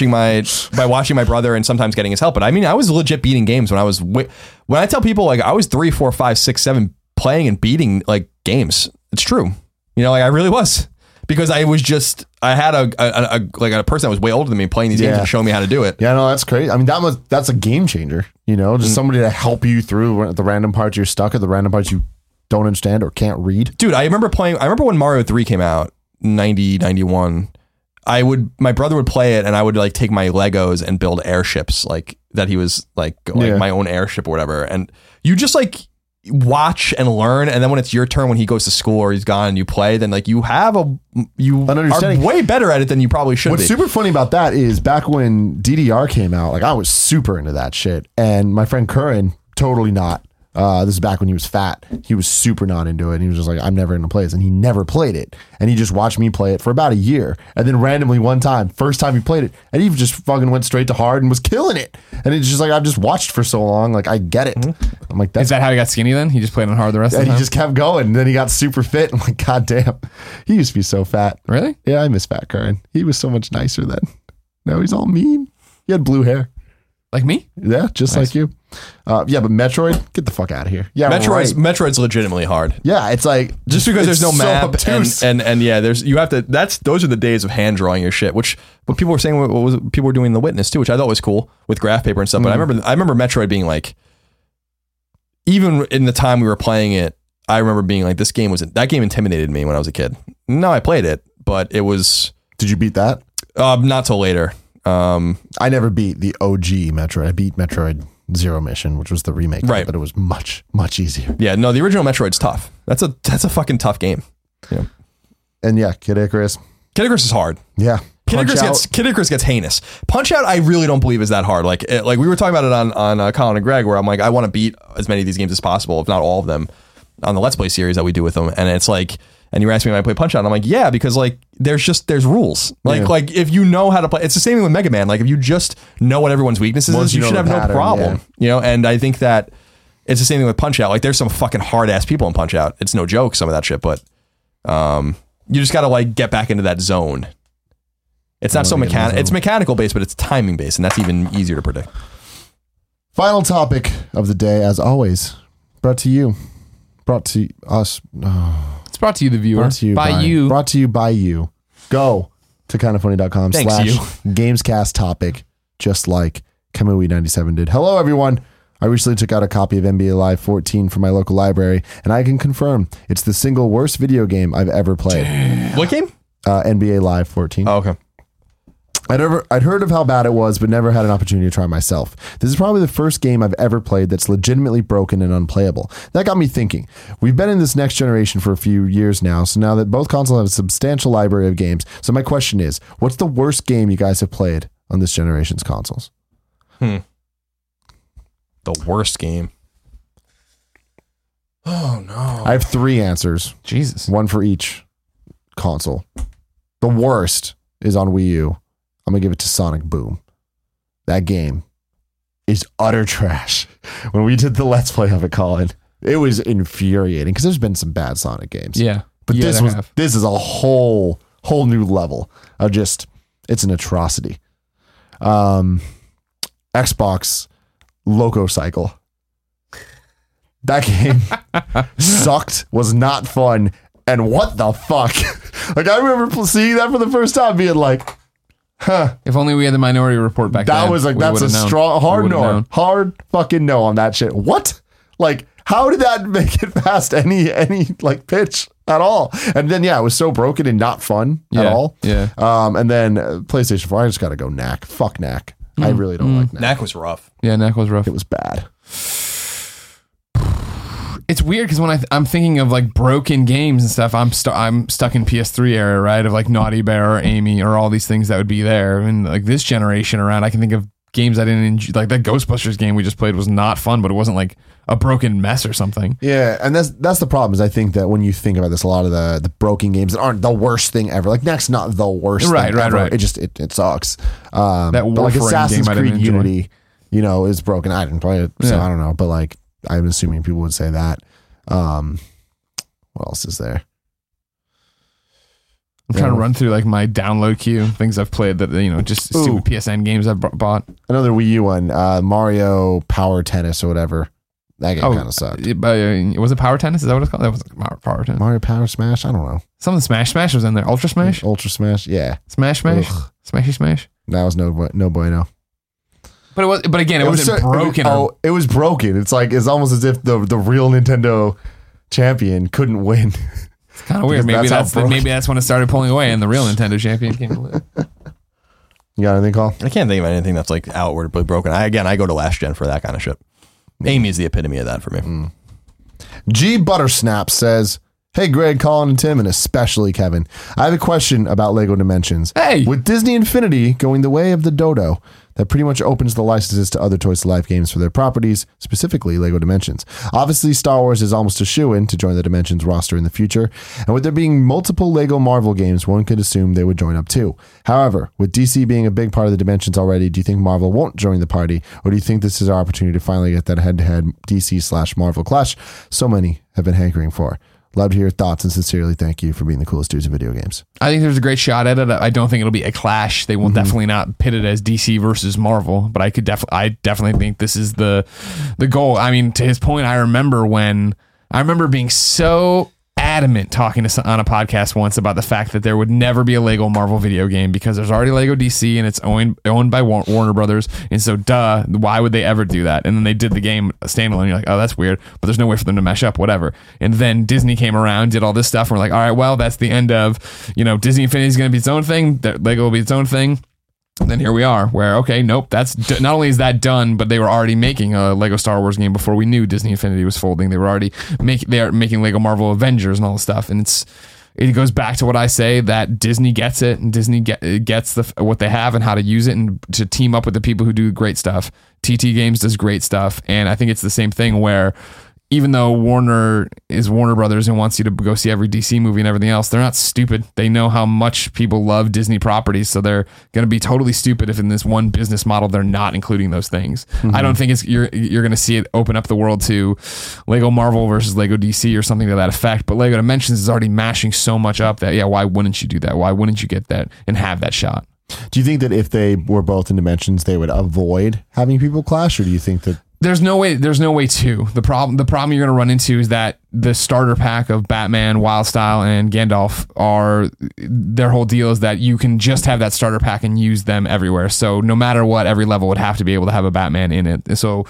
my brother and sometimes getting his help. But I mean, I was legit beating games when I was. When I tell people like I was 3, 4, 5, 6, 7 playing and beating like games, it's true. Like I really was, because I had a person that was way older than me playing these games and showing me how to do it. Yeah, no, that's crazy. I mean, that's a game changer. Just somebody to help you through the random parts you're stuck at, the random parts you don't understand or can't read. Dude, I remember when Mario 3 came out, 90, 91. My brother would play it and I would like take my Legos and build airships like that. He was like my own airship or whatever. And you just like watch and learn. And then when it's your turn, when he goes to school or he's gone and you play, then like you are way better at it than you probably should be. What's super funny about that is back when DDR came out, like I was super into that shit. And my friend Curran, totally not. This is back when he was fat. He was super not into it. And he was just like, I'm never going to play this. And he never played it. And he just watched me play it for about a year. And then randomly one time, first time he played it, and he just fucking went straight to hard and was killing it. And it's just like, I've just watched for so long. Like, I get it. I'm like, is that how he got skinny then? He just played on hard the rest of the time? And he just kept going. And then he got super fit. I'm like, God damn. He used to be so fat. Really? Yeah, I miss Fat Curran. He was so much nicer then. Now he's all mean. He had blue hair. Like me? Yeah, just like you. Yeah, but Metroid, get the fuck out of here. Yeah, Metroid's legitimately hard. Yeah, it's like just because there's no map obtuse. and those are the days of hand drawing your shit. Which what people were saying, people were doing in The Witness too, which I thought was cool with graph paper and stuff. But I remember Metroid being like, even in the time we were playing it, I remember being like, that game intimidated me when I was a kid. No, I played it, but it was. Did you beat that? Not till later. I never beat the OG Metroid. I beat Metroid Zero Mission, which was the remake, right? But it was much, much easier. Yeah, no, the original Metroid's tough. That's a fucking tough game. Yeah. And yeah, Kid Icarus. Kid Icarus is hard. Yeah. Kid Icarus gets heinous. Punch Out, I really don't believe is that hard. Like we were talking about it on Colin and Greg, where I'm like, I want to beat as many of these games as possible, if not all of them, on the Let's Play series that we do with them. And it's like, and you were asking me if I play Punch Out, and I'm like, yeah, because like there's rules. Like if you know how to play, it's the same thing with Mega Man. Like if you just know what everyone's weaknesses is, you should have no problem. Yeah. And I think that it's the same thing with Punch Out. Like there's some fucking hard ass people in Punch Out. It's no joke, some of that shit, but you just gotta like get back into that zone. It's not so mechanical. It's mechanical based, but it's timing based, and that's even easier to predict. Final topic of the day, as always, brought to us. It's brought to you, the viewer. Brought to you by you. Go to kindafunny.com/Gamescast topic, just like Kamui97 did. Hello, everyone. I recently took out a copy of NBA Live 14 from my local library, and I can confirm it's the single worst video game I've ever played. What game? NBA Live 14. Oh, okay. I'd heard of how bad it was, but never had an opportunity to try myself. This is probably the first game I've ever played that's legitimately broken and unplayable. That got me thinking. We've been in this next generation for a few years now, so now that both consoles have a substantial library of games. So my question is, what's the worst game you guys have played on this generation's consoles? The worst game. Oh, no. I have 3 answers. Jesus. One for each console. The worst is on Wii U. I'm going to give it to Sonic Boom. That game is utter trash. When we did the Let's Play of it, Colin, it was infuriating because there's been some bad Sonic games. Yeah. But Yeah, this is a whole new level of just, it's an atrocity. Xbox Loco Cycle. That game sucked, was not fun, and what the fuck? Like, I remember seeing that for the first time, being like, huh. If only we had the Minority Report back then. That was like, that's a strong, hard fucking no on that shit. What? Like, how did that make it past any like pitch at all? And then, yeah, it was so broken and not fun at all. Yeah. And then PlayStation 4, I just got to go Knack. Fuck Knack. I really don't like Knack. Knack was rough. Yeah, Knack was rough. It was bad. It's weird because when I'm thinking of like broken games and stuff, I'm stuck in PS3 era, right? Of like Naughty Bear or Amy or all these things that would be there. And like this generation around, I can think of games I didn't enjoy. Like that Ghostbusters game we just played was not fun, but it wasn't like a broken mess or something. Yeah, and that's the problem is I think that when you think about this, a lot of the broken games that aren't the worst thing ever. Like Knack's not the worst thing ever. Right. It just it sucks. That but like Assassin's game Creed Unity, is broken. I didn't play it, so I don't know. But like I'm assuming people would say that. What else is there? I'm trying to run through like my download queue, things I've played that just stupid PSN games I've bought. Another Wii U one, Mario Power Tennis or whatever. That game kind of sucked. Was it Power Tennis? Is that what it's called? That was Power Tennis. Mario Power Smash? I don't know. Some of the Smash was in there. Ultra Smash? Ultra Smash, yeah. Smash? Ugh. Smashy Smash? That was no bueno. But again, it wasn't broken. It was broken. It's like, it's almost as if the real Nintendo champion couldn't win. It's kind of weird. Maybe that's when it started pulling away and the real Nintendo champion came to live. You got anything, Call? I can't think of anything that's like outwardly broken. I go to last gen for that kind of shit. Amy is the epitome of that for me. G Buttersnap says, hey, Greg, Colin, and Tim, and especially Kevin. I have a question about Lego Dimensions. Hey! With Disney Infinity going the way of the dodo, that pretty much opens the licenses to other Toys to Life games for their properties, specifically Lego Dimensions. Obviously, Star Wars is almost a shoo-in to join the Dimensions roster in the future, and with there being multiple Lego Marvel games, one could assume they would join up too. However, with DC being a big part of the Dimensions already, do you think Marvel won't join the party, or do you think this is our opportunity to finally get that head-to-head DC/Marvel clash so many have been hankering for? Love to hear your thoughts and sincerely thank you for being the coolest dudes in video games. I think there's a great shot at it. I don't think it'll be a clash. They will definitely not pit it as DC versus Marvel, but I definitely think this is the goal. I mean, to his point, I remember being so adamant talking on a podcast once about the fact that there would never be a Lego Marvel video game because there's already Lego DC and it's owned by Warner Brothers. And so, why would they ever do that? And then they did the game standalone. You're like, oh, that's weird, but there's no way for them to mesh up, whatever. And then Disney came around, did all this stuff. And we're like, all right, well, that's the end of, Disney Infinity is going to be its own thing. Lego will be its own thing. And then here we are where, okay, nope, that's not only is that done, but they were already making a Lego Star Wars game before we knew Disney Infinity was folding. They were already making Lego Marvel Avengers and all this stuff. And it goes back to what I say, that Disney gets it, and Disney gets what they have and how to use it and to team up with the people who do great stuff. TT Games does great stuff. And I think it's the same thing where even though Warner is Warner Brothers and wants you to go see every DC movie and everything else, they're not stupid. They know how much people love Disney properties, so they're going to be totally stupid if in this one business model they're not including those things. I don't think you're going to see it open up the world to Lego Marvel versus Lego DC or something to that effect. But Lego Dimensions is already mashing so much up that why wouldn't you do that? Why wouldn't you get that and have that shot? Do you think that if they were both in Dimensions, they would avoid having people clash, or do you think that? There's no way to. The problem you're going to run into is that the starter pack of Batman, Wildstyle, and Gandalf their whole deal is that you can just have that starter pack and use them everywhere. So no matter what, every level would have to be able to have a Batman in it. So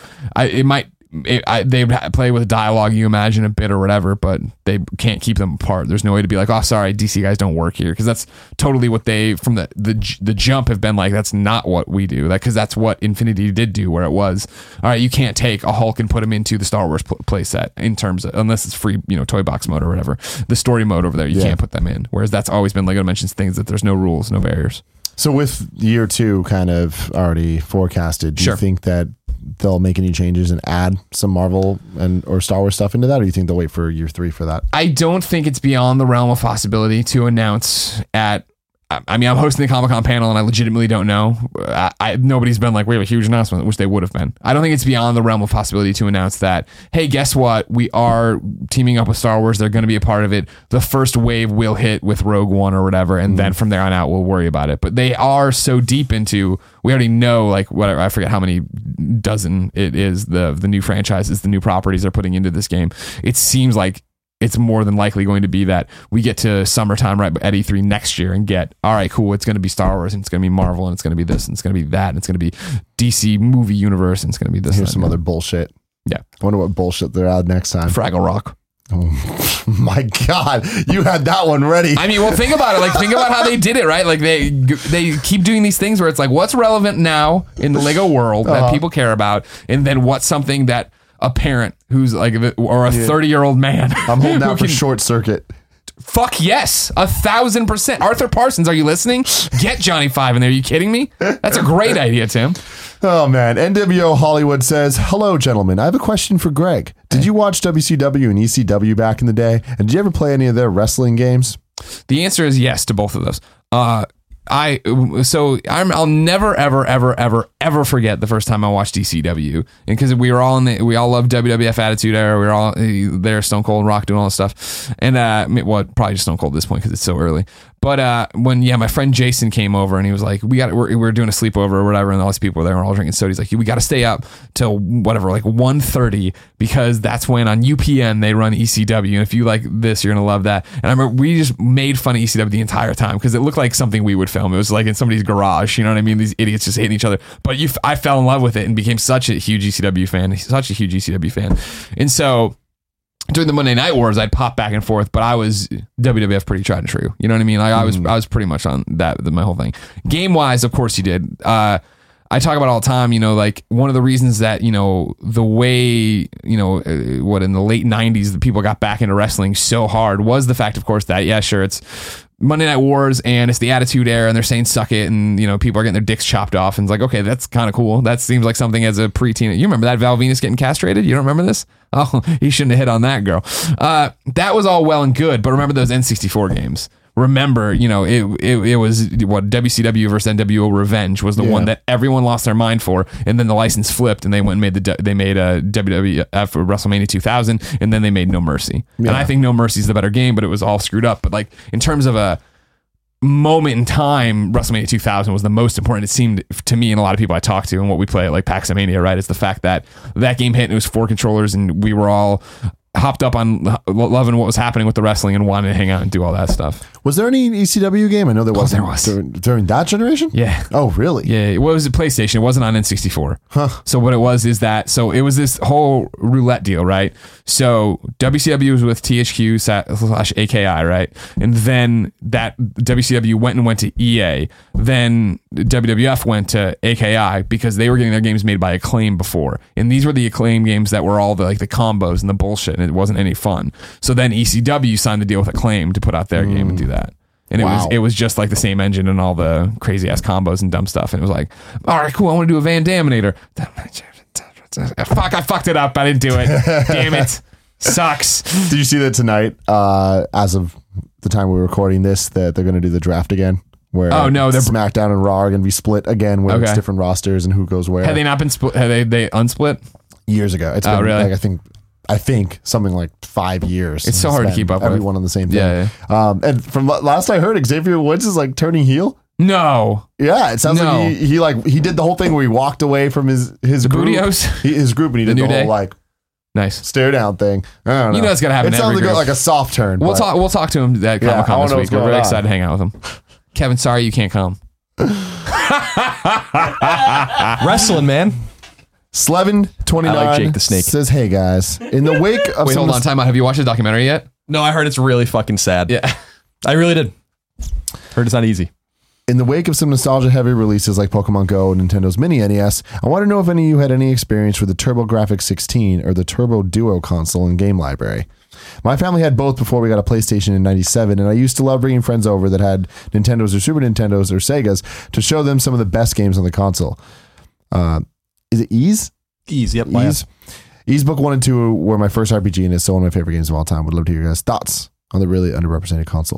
they would play with dialogue, you imagine, a bit or whatever, but they can't keep them apart. There's no way to be like, oh, sorry, DC guys don't work here, because that's totally what they from the jump have been like. That's not what we do, because that's what Infinity did do, where it was, all right, you can't take a Hulk and put him into the Star Wars play set in terms of, unless it's free, toy box mode or whatever, the story mode over there, you can't put them in. Whereas that's always been Lego Dimensions things, that there's no rules, no barriers. So with year 2 kind of already forecasted, do you think that they'll make any changes and add some Marvel or Star Wars stuff into that, or do you think they'll wait for year 3 for that? I don't think it's beyond the realm of possibility to announce I mean, I'm hosting the Comic-Con panel and I legitimately don't know. Nobody's been like, we have a huge announcement, which they would have been. I don't think it's beyond the realm of possibility to announce that, hey, guess what? We are teaming up with Star Wars. They're going to be a part of it. The first wave will hit with Rogue One or whatever. And then from there on out, we'll worry about it. But they are so deep into, we already know, like, whatever, I forget how many dozen it is, the new franchises, the new properties they're putting into this game. It seems like it's more than likely going to be that we get to summertime right at E3 next year and get, all right, cool, it's going to be Star Wars and it's going to be Marvel and it's going to be this and it's going to be that and it's going to be DC movie universe and it's going to be this. Here's some other bullshit. Yeah. I wonder what bullshit they're out next time. Fraggle Rock. Oh my God, you had that one ready. I mean, well, think about it. Like, think about how they did it, right? Like, they keep doing these things where it's like, what's relevant now in the Lego world that people care about, and then what's something that a parent who's like, or a 30-year-old man. I'm holding out for Short Circuit. Fuck yes, 1,000%. Arthur Parsons, are you listening? Get Johnny Five in there. Are you kidding me? That's a great idea, Tim. Oh man, NWO Hollywood says, hello gentlemen, I have a question for Greg. Did you watch WCW and ECW back in the day? And did you ever play any of their wrestling games? The answer is yes to both of those. I'll never ever forget the first time I watched ECW, because we all loved WWF Attitude Era. We were all there, Stone Cold, Rock, doing all this stuff, and probably just Stone Cold at this point because it's so early. But when my friend Jason came over and he was like, we're doing a sleepover or whatever, and all these people were there and we're all drinking soda. He's like, we got to stay up till whatever, like 1:30, because that's when on UPN they run ECW, and if you like this, you're gonna love that. And I remember we just made fun of ECW the entire time because it looked like something we would film. It was like in somebody's garage, you know what I mean? These idiots just hating each other. But I fell in love with it and became such a huge ECW fan. And so during the Monday Night Wars, I'd pop back and forth, but I was WWF pretty tried and true. You know what I mean? Like I was pretty much on that, my whole thing. Game wise, of course you did. I talk about it all the time, like one of the reasons that, the way, in the late 90s, the people got back into wrestling so hard was the fact, of course, that, yeah, sure, it's Monday Night Wars and it's the Attitude Era and they're saying suck it, and people are getting their dicks chopped off, and it's like, okay, that's kind of cool. That seems like something as a preteen. You remember that Val Venus getting castrated? You don't remember this? Oh, he shouldn't have hit on that girl. That was all well and good, but remember those N64 games. Remember, it was what WCW versus NWO Revenge was the one that everyone lost their mind for, and then the license flipped and they went and made a WWF for WrestleMania 2000, and then they made No Mercy. Yeah. And I think No Mercy is the better game, but it was all screwed up. But like in terms of a moment in time, WrestleMania 2000 was the most important. It seemed to me and a lot of people I talked to and what we play at like PAX Mania, right? Is the fact that game hit and it was 4 controllers and we were all hopped up on loving what was happening with the wrestling and wanting to hang out and do all that stuff. Was there any ECW game? I know there wasn't. There was. During that generation? Yeah. Oh, really? Yeah. It was a PlayStation. It wasn't on N64. Huh. So what it was is that, so it was this whole roulette deal, right? So WCW was with THQ/AKI, right? And then that WCW went to EA. Then WWF went to AKI because they were getting their games made by Acclaim before. And these were the Acclaim games that were all the combos and the bullshit, and it wasn't any fun. So then ECW signed the deal with Acclaim to put out their game and do that. And it was just like the same engine and all the crazy ass combos and dumb stuff. And it was like, all right, cool, I want to do a Van Daminator. Fuck, I fucked it up. I didn't do it. Damn it. Sucks. Did you see that tonight, as of the time we're recording this, that they're going to do the draft again? Where SmackDown and Raw are going to be split again, where it's different rosters and who goes where. Have they not been split? Have they unsplit? Years ago. It's been really? Like, I think something like 5 years. It's so hard to keep up with. Everyone on the same thing. Yeah. And from last I heard, Xavier Woods is like turning heel. No. Yeah, it sounds like he did the whole thing where he walked away from his group. His group, and he did the whole like nice stare down thing. I don't know. You know it's gonna happen. It sounds like a soft turn. We'll talk to him at Comic-Con this week. We're really excited to hang out with him. Kevin, sorry you can't come. Wrestling, man. Slevin29 like Jake the Snake. says, hey guys, in the wake of Wait, hold on, time out. Have you watched the documentary yet? No, I heard it's really fucking sad. Yeah. I really did. Heard it's not easy. In the wake of some nostalgia-heavy releases like Pokemon Go and Nintendo's Mini NES, I want to know if any of you had any experience with the TurboGrafx 16 or the Turbo Duo console and game library. My family had both before we got a PlayStation in 97, and I used to love bringing friends over that had Nintendos or Super Nintendos or Segas to show them some of the best games on the console. Is it Ys? Ys, yep. Ys. Ys Book 1 and 2 were my first RPG, and it's still one of my favorite games of all time. Would love to hear your guys' thoughts on the really underrepresented console.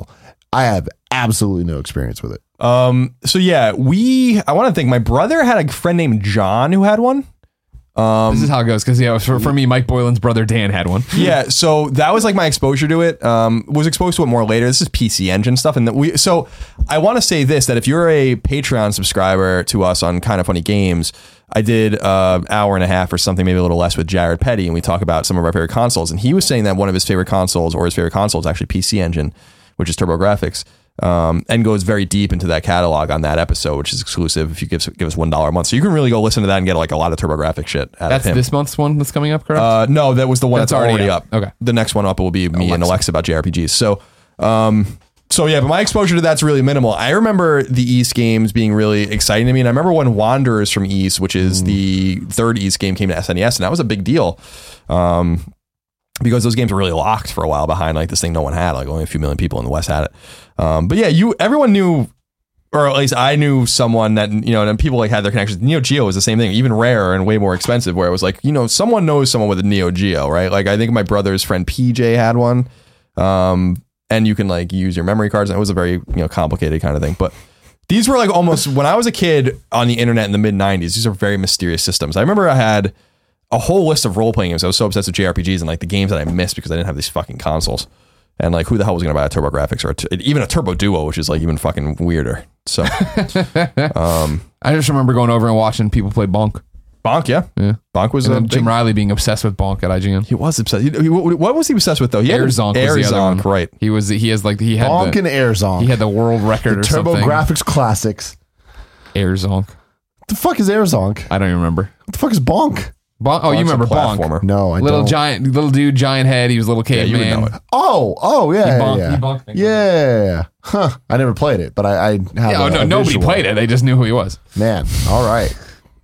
I have absolutely no experience with it. So yeah, I want to think my brother had a friend named John who had one. This is how it goes. Cause for me, Mike Boylan's brother, Dan, had one. Yeah. So that was like my exposure to it. Was exposed to it more later. This is PC Engine stuff. And so I want to say this, that if you're a Patreon subscriber to us on Kind of Funny Games, I did an hour and a half or something, maybe a little less, with Jared Petty. And we talk about some of our favorite consoles. And he was saying that one of his favorite consoles, or his favorite console, is actually PC Engine, which is TurboGrafx. And goes very deep into that catalog on that episode, which is exclusive if you give us $1 a month. So you can really go listen to that and get like a lot of TurboGrafx shit out That's of him. this month's one that's coming up, correct? No, that was the one that's already up. Okay. The next one up will be me and Alexa about JRPGs. So yeah, but my exposure to that's really minimal. I remember the East games being really exciting to me. And I remember when Wanderers from East, which is the third East game, came to SNES, and that was a big deal. Because those games were really locked for a while behind like this thing no one had, like only a few million people in the West had it. But yeah, everyone knew, or at least I knew someone that, and people like had their connections. Neo Geo was the same thing, even rarer and way more expensive, where it was like, someone knows someone with a Neo Geo, right? Like I think my brother's friend PJ had one. And you can like use your memory cards. And it was a very, complicated kind of thing. But these were like almost, when I was a kid on the internet in the mid 90s, these are very mysterious systems. I remember I had a whole list of role-playing games. I was so obsessed with JRPGs and like the games that I missed because I didn't have these fucking consoles. And like, who the hell was going to buy a TurboGrafx or even a Turbo Duo, which is like even fucking weirder. So, I just remember going over and watching people play Bonk. Bonk, yeah. Bonk was Jim Riley being obsessed with Bonk at IGN. He was obsessed. What was he obsessed with though? He Air Zonk. Air was the other Zonk, one. right? He had Bonk and Air Zonk. He had the world record or something. TurboGrafx Classics. Air Zonk. What the fuck is Air Zonk? I don't even remember. What the fuck is Bonk? Oh, you remember Bonk? No, I little don't. Little dude, giant head. He was a little Yeah, you would caveman. know it. Oh, yeah, He yeah. bonked things. Yeah. Huh. I never played it, but I have Nobody visual. played it. They just knew who he was. Man, all right.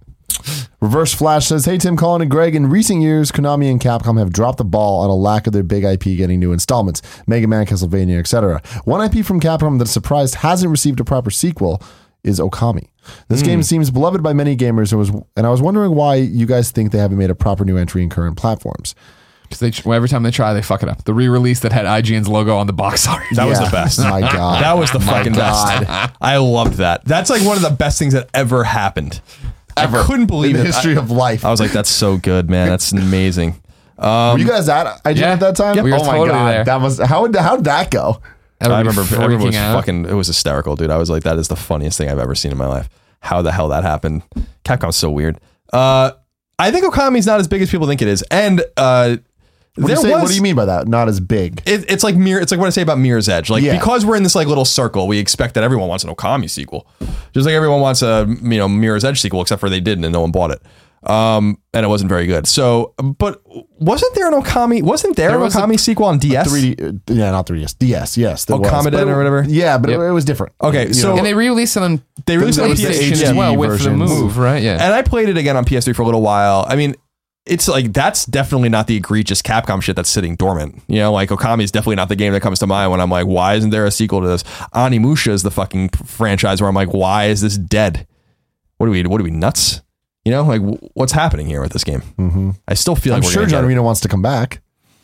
Reverse Flash says, hey, Tim, Colin, and Greg. In recent years, Konami and Capcom have dropped the ball on a lack of their big IP getting new installments, Mega Man, Castlevania, etc. One IP from Capcom that surprised hasn't received a proper sequel is Okami. This game seems beloved by many gamers, and I was wondering why you guys think they haven't made a proper new entry in current platforms. Because every time they try, they fuck it up. The re-release that had IGN's logo on the box art. That was the best. My God. That was the fucking best. I loved that. That's like one of the best things that ever happened. Ever. I couldn't believe in it. the history of life. I was like, that's so good, man. That's amazing. Were you guys at IGN at that time? Yep, we were oh my totally God. there. That was how'd that go? I remember everyone was freaking out. fucking, it was hysterical, dude. I was like, that is the funniest thing I've ever seen in my life. How the hell that happened. Capcom's so weird. I think Okami's not as big as people think it is. And What do you mean by that? Not as big. It's like what I say about Mirror's Edge. Like, Yeah. because we're in this like little circle, we expect that everyone wants an Okami sequel. Just like everyone wants a Mirror's Edge sequel, except for they didn't and no one bought it. And it wasn't very good. So, but wasn't there an Okami? Wasn't there an Okami sequel on DS? 3D, not 3DS. DS, yes. There was. Okamaden But or whatever? Yeah, but it was different. Okay, You so- know? And they re-released it on They released it on PlayStation PlayStation as well with versions. the Move, right? Yeah. And I played it again on PS3 for a little while. I mean, it's like, that's definitely not the egregious Capcom shit that's sitting dormant. Like Okami is definitely not the game that comes to mind when I'm like, why isn't there a sequel to this? Onimusha is the fucking franchise where I'm like, why is this dead? What are we nuts? Like what's happening here with this game? Mm-hmm. I still feel like I'm sure John Reno wants to come back.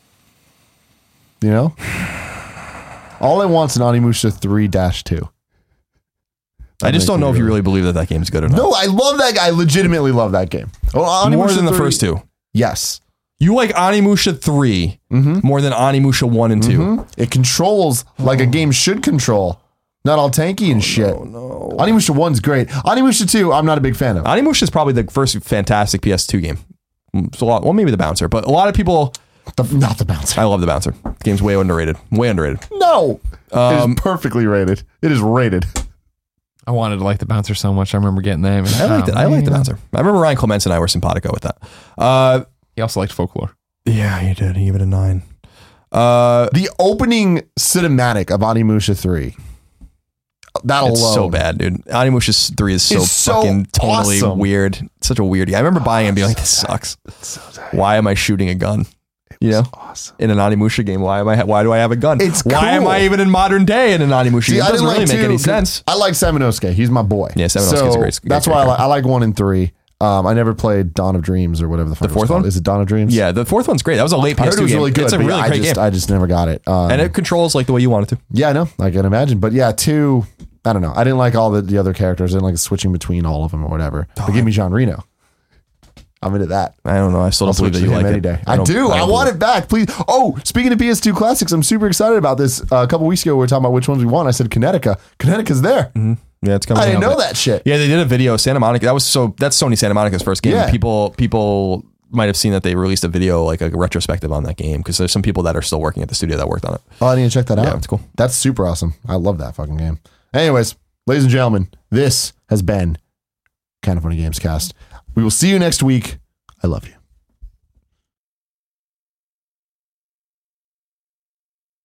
All I want's an Onimusha 3-2. I just don't know if you really believe that game's good or not. No, I love that guy. I legitimately love that game. Well, More Onimusha than the 3 first two. Yes. You like Onimusha 3 more than Onimusha 1 and 2. It controls like a game should control. Not all tanky and shit. No. Onimusha 1's great. Onimusha 2, I'm not a big fan of. Onimusha is probably the first fantastic PS2 game. It's a lot. Well, maybe the Bouncer, but a lot of people. Not the Bouncer. I love the Bouncer. The game's way underrated. Way underrated. No. It is perfectly rated. It is rated. I wanted to like the Bouncer so much. I remember getting that. I liked it. I liked the Bouncer. I remember Ryan Clements and I were simpatico with that. He also liked Folklore. Yeah, he did. He gave it a 9. The opening cinematic of Onimusha 3. That It's alone. so bad, dude. Onimusha 3 is so It's so fucking totally awesome. weird. It's such a weird game. I remember buying it and being like, this sucks. Why am I shooting a gun? Awesome. In an Onimusha game, why do I have a gun? It's why am cool. I even in modern day in an Onimusha game? It doesn't really make any sense. I like Samanosuke. He's my boy. Yeah, Samanosuke's a great That's great why guy. I like 1 and 3. I never played Dawn of Dreams or whatever the fuck. The fourth one? Is it Dawn of Dreams? Yeah, the fourth one's great. That was a late I heard it PS2 was game. really good. It's a but really great game. I just never got it. And it controls like the way you want it to. Yeah, I know. I can imagine. But yeah, 2, I don't know. I didn't like all the other characters. I didn't like switching between all of them or whatever. But give me Jean Reno. I'm into that. I don't know. I still don't believe that you like any it. day. I do. I want it back, please. Oh, speaking of PS2 classics, I'm super excited about this. A couple weeks ago, we were talking about which ones we want. I said Kinetica. Kinetica's there. Mm-hmm. Yeah, it's coming. I didn't out, know but- that shit. Yeah, they did a video. Santa Monica. That's Sony Santa Monica's first game. Yeah. People might have seen that they released a video, like a retrospective on that game, because there's some people that are still working at the studio that worked on it. Oh, I need to check that out. Yeah, it's cool. That's super awesome. I love that fucking game. Anyways, ladies and gentlemen, this has been Kind of Funny Games Cast. We will see you next week. I love you.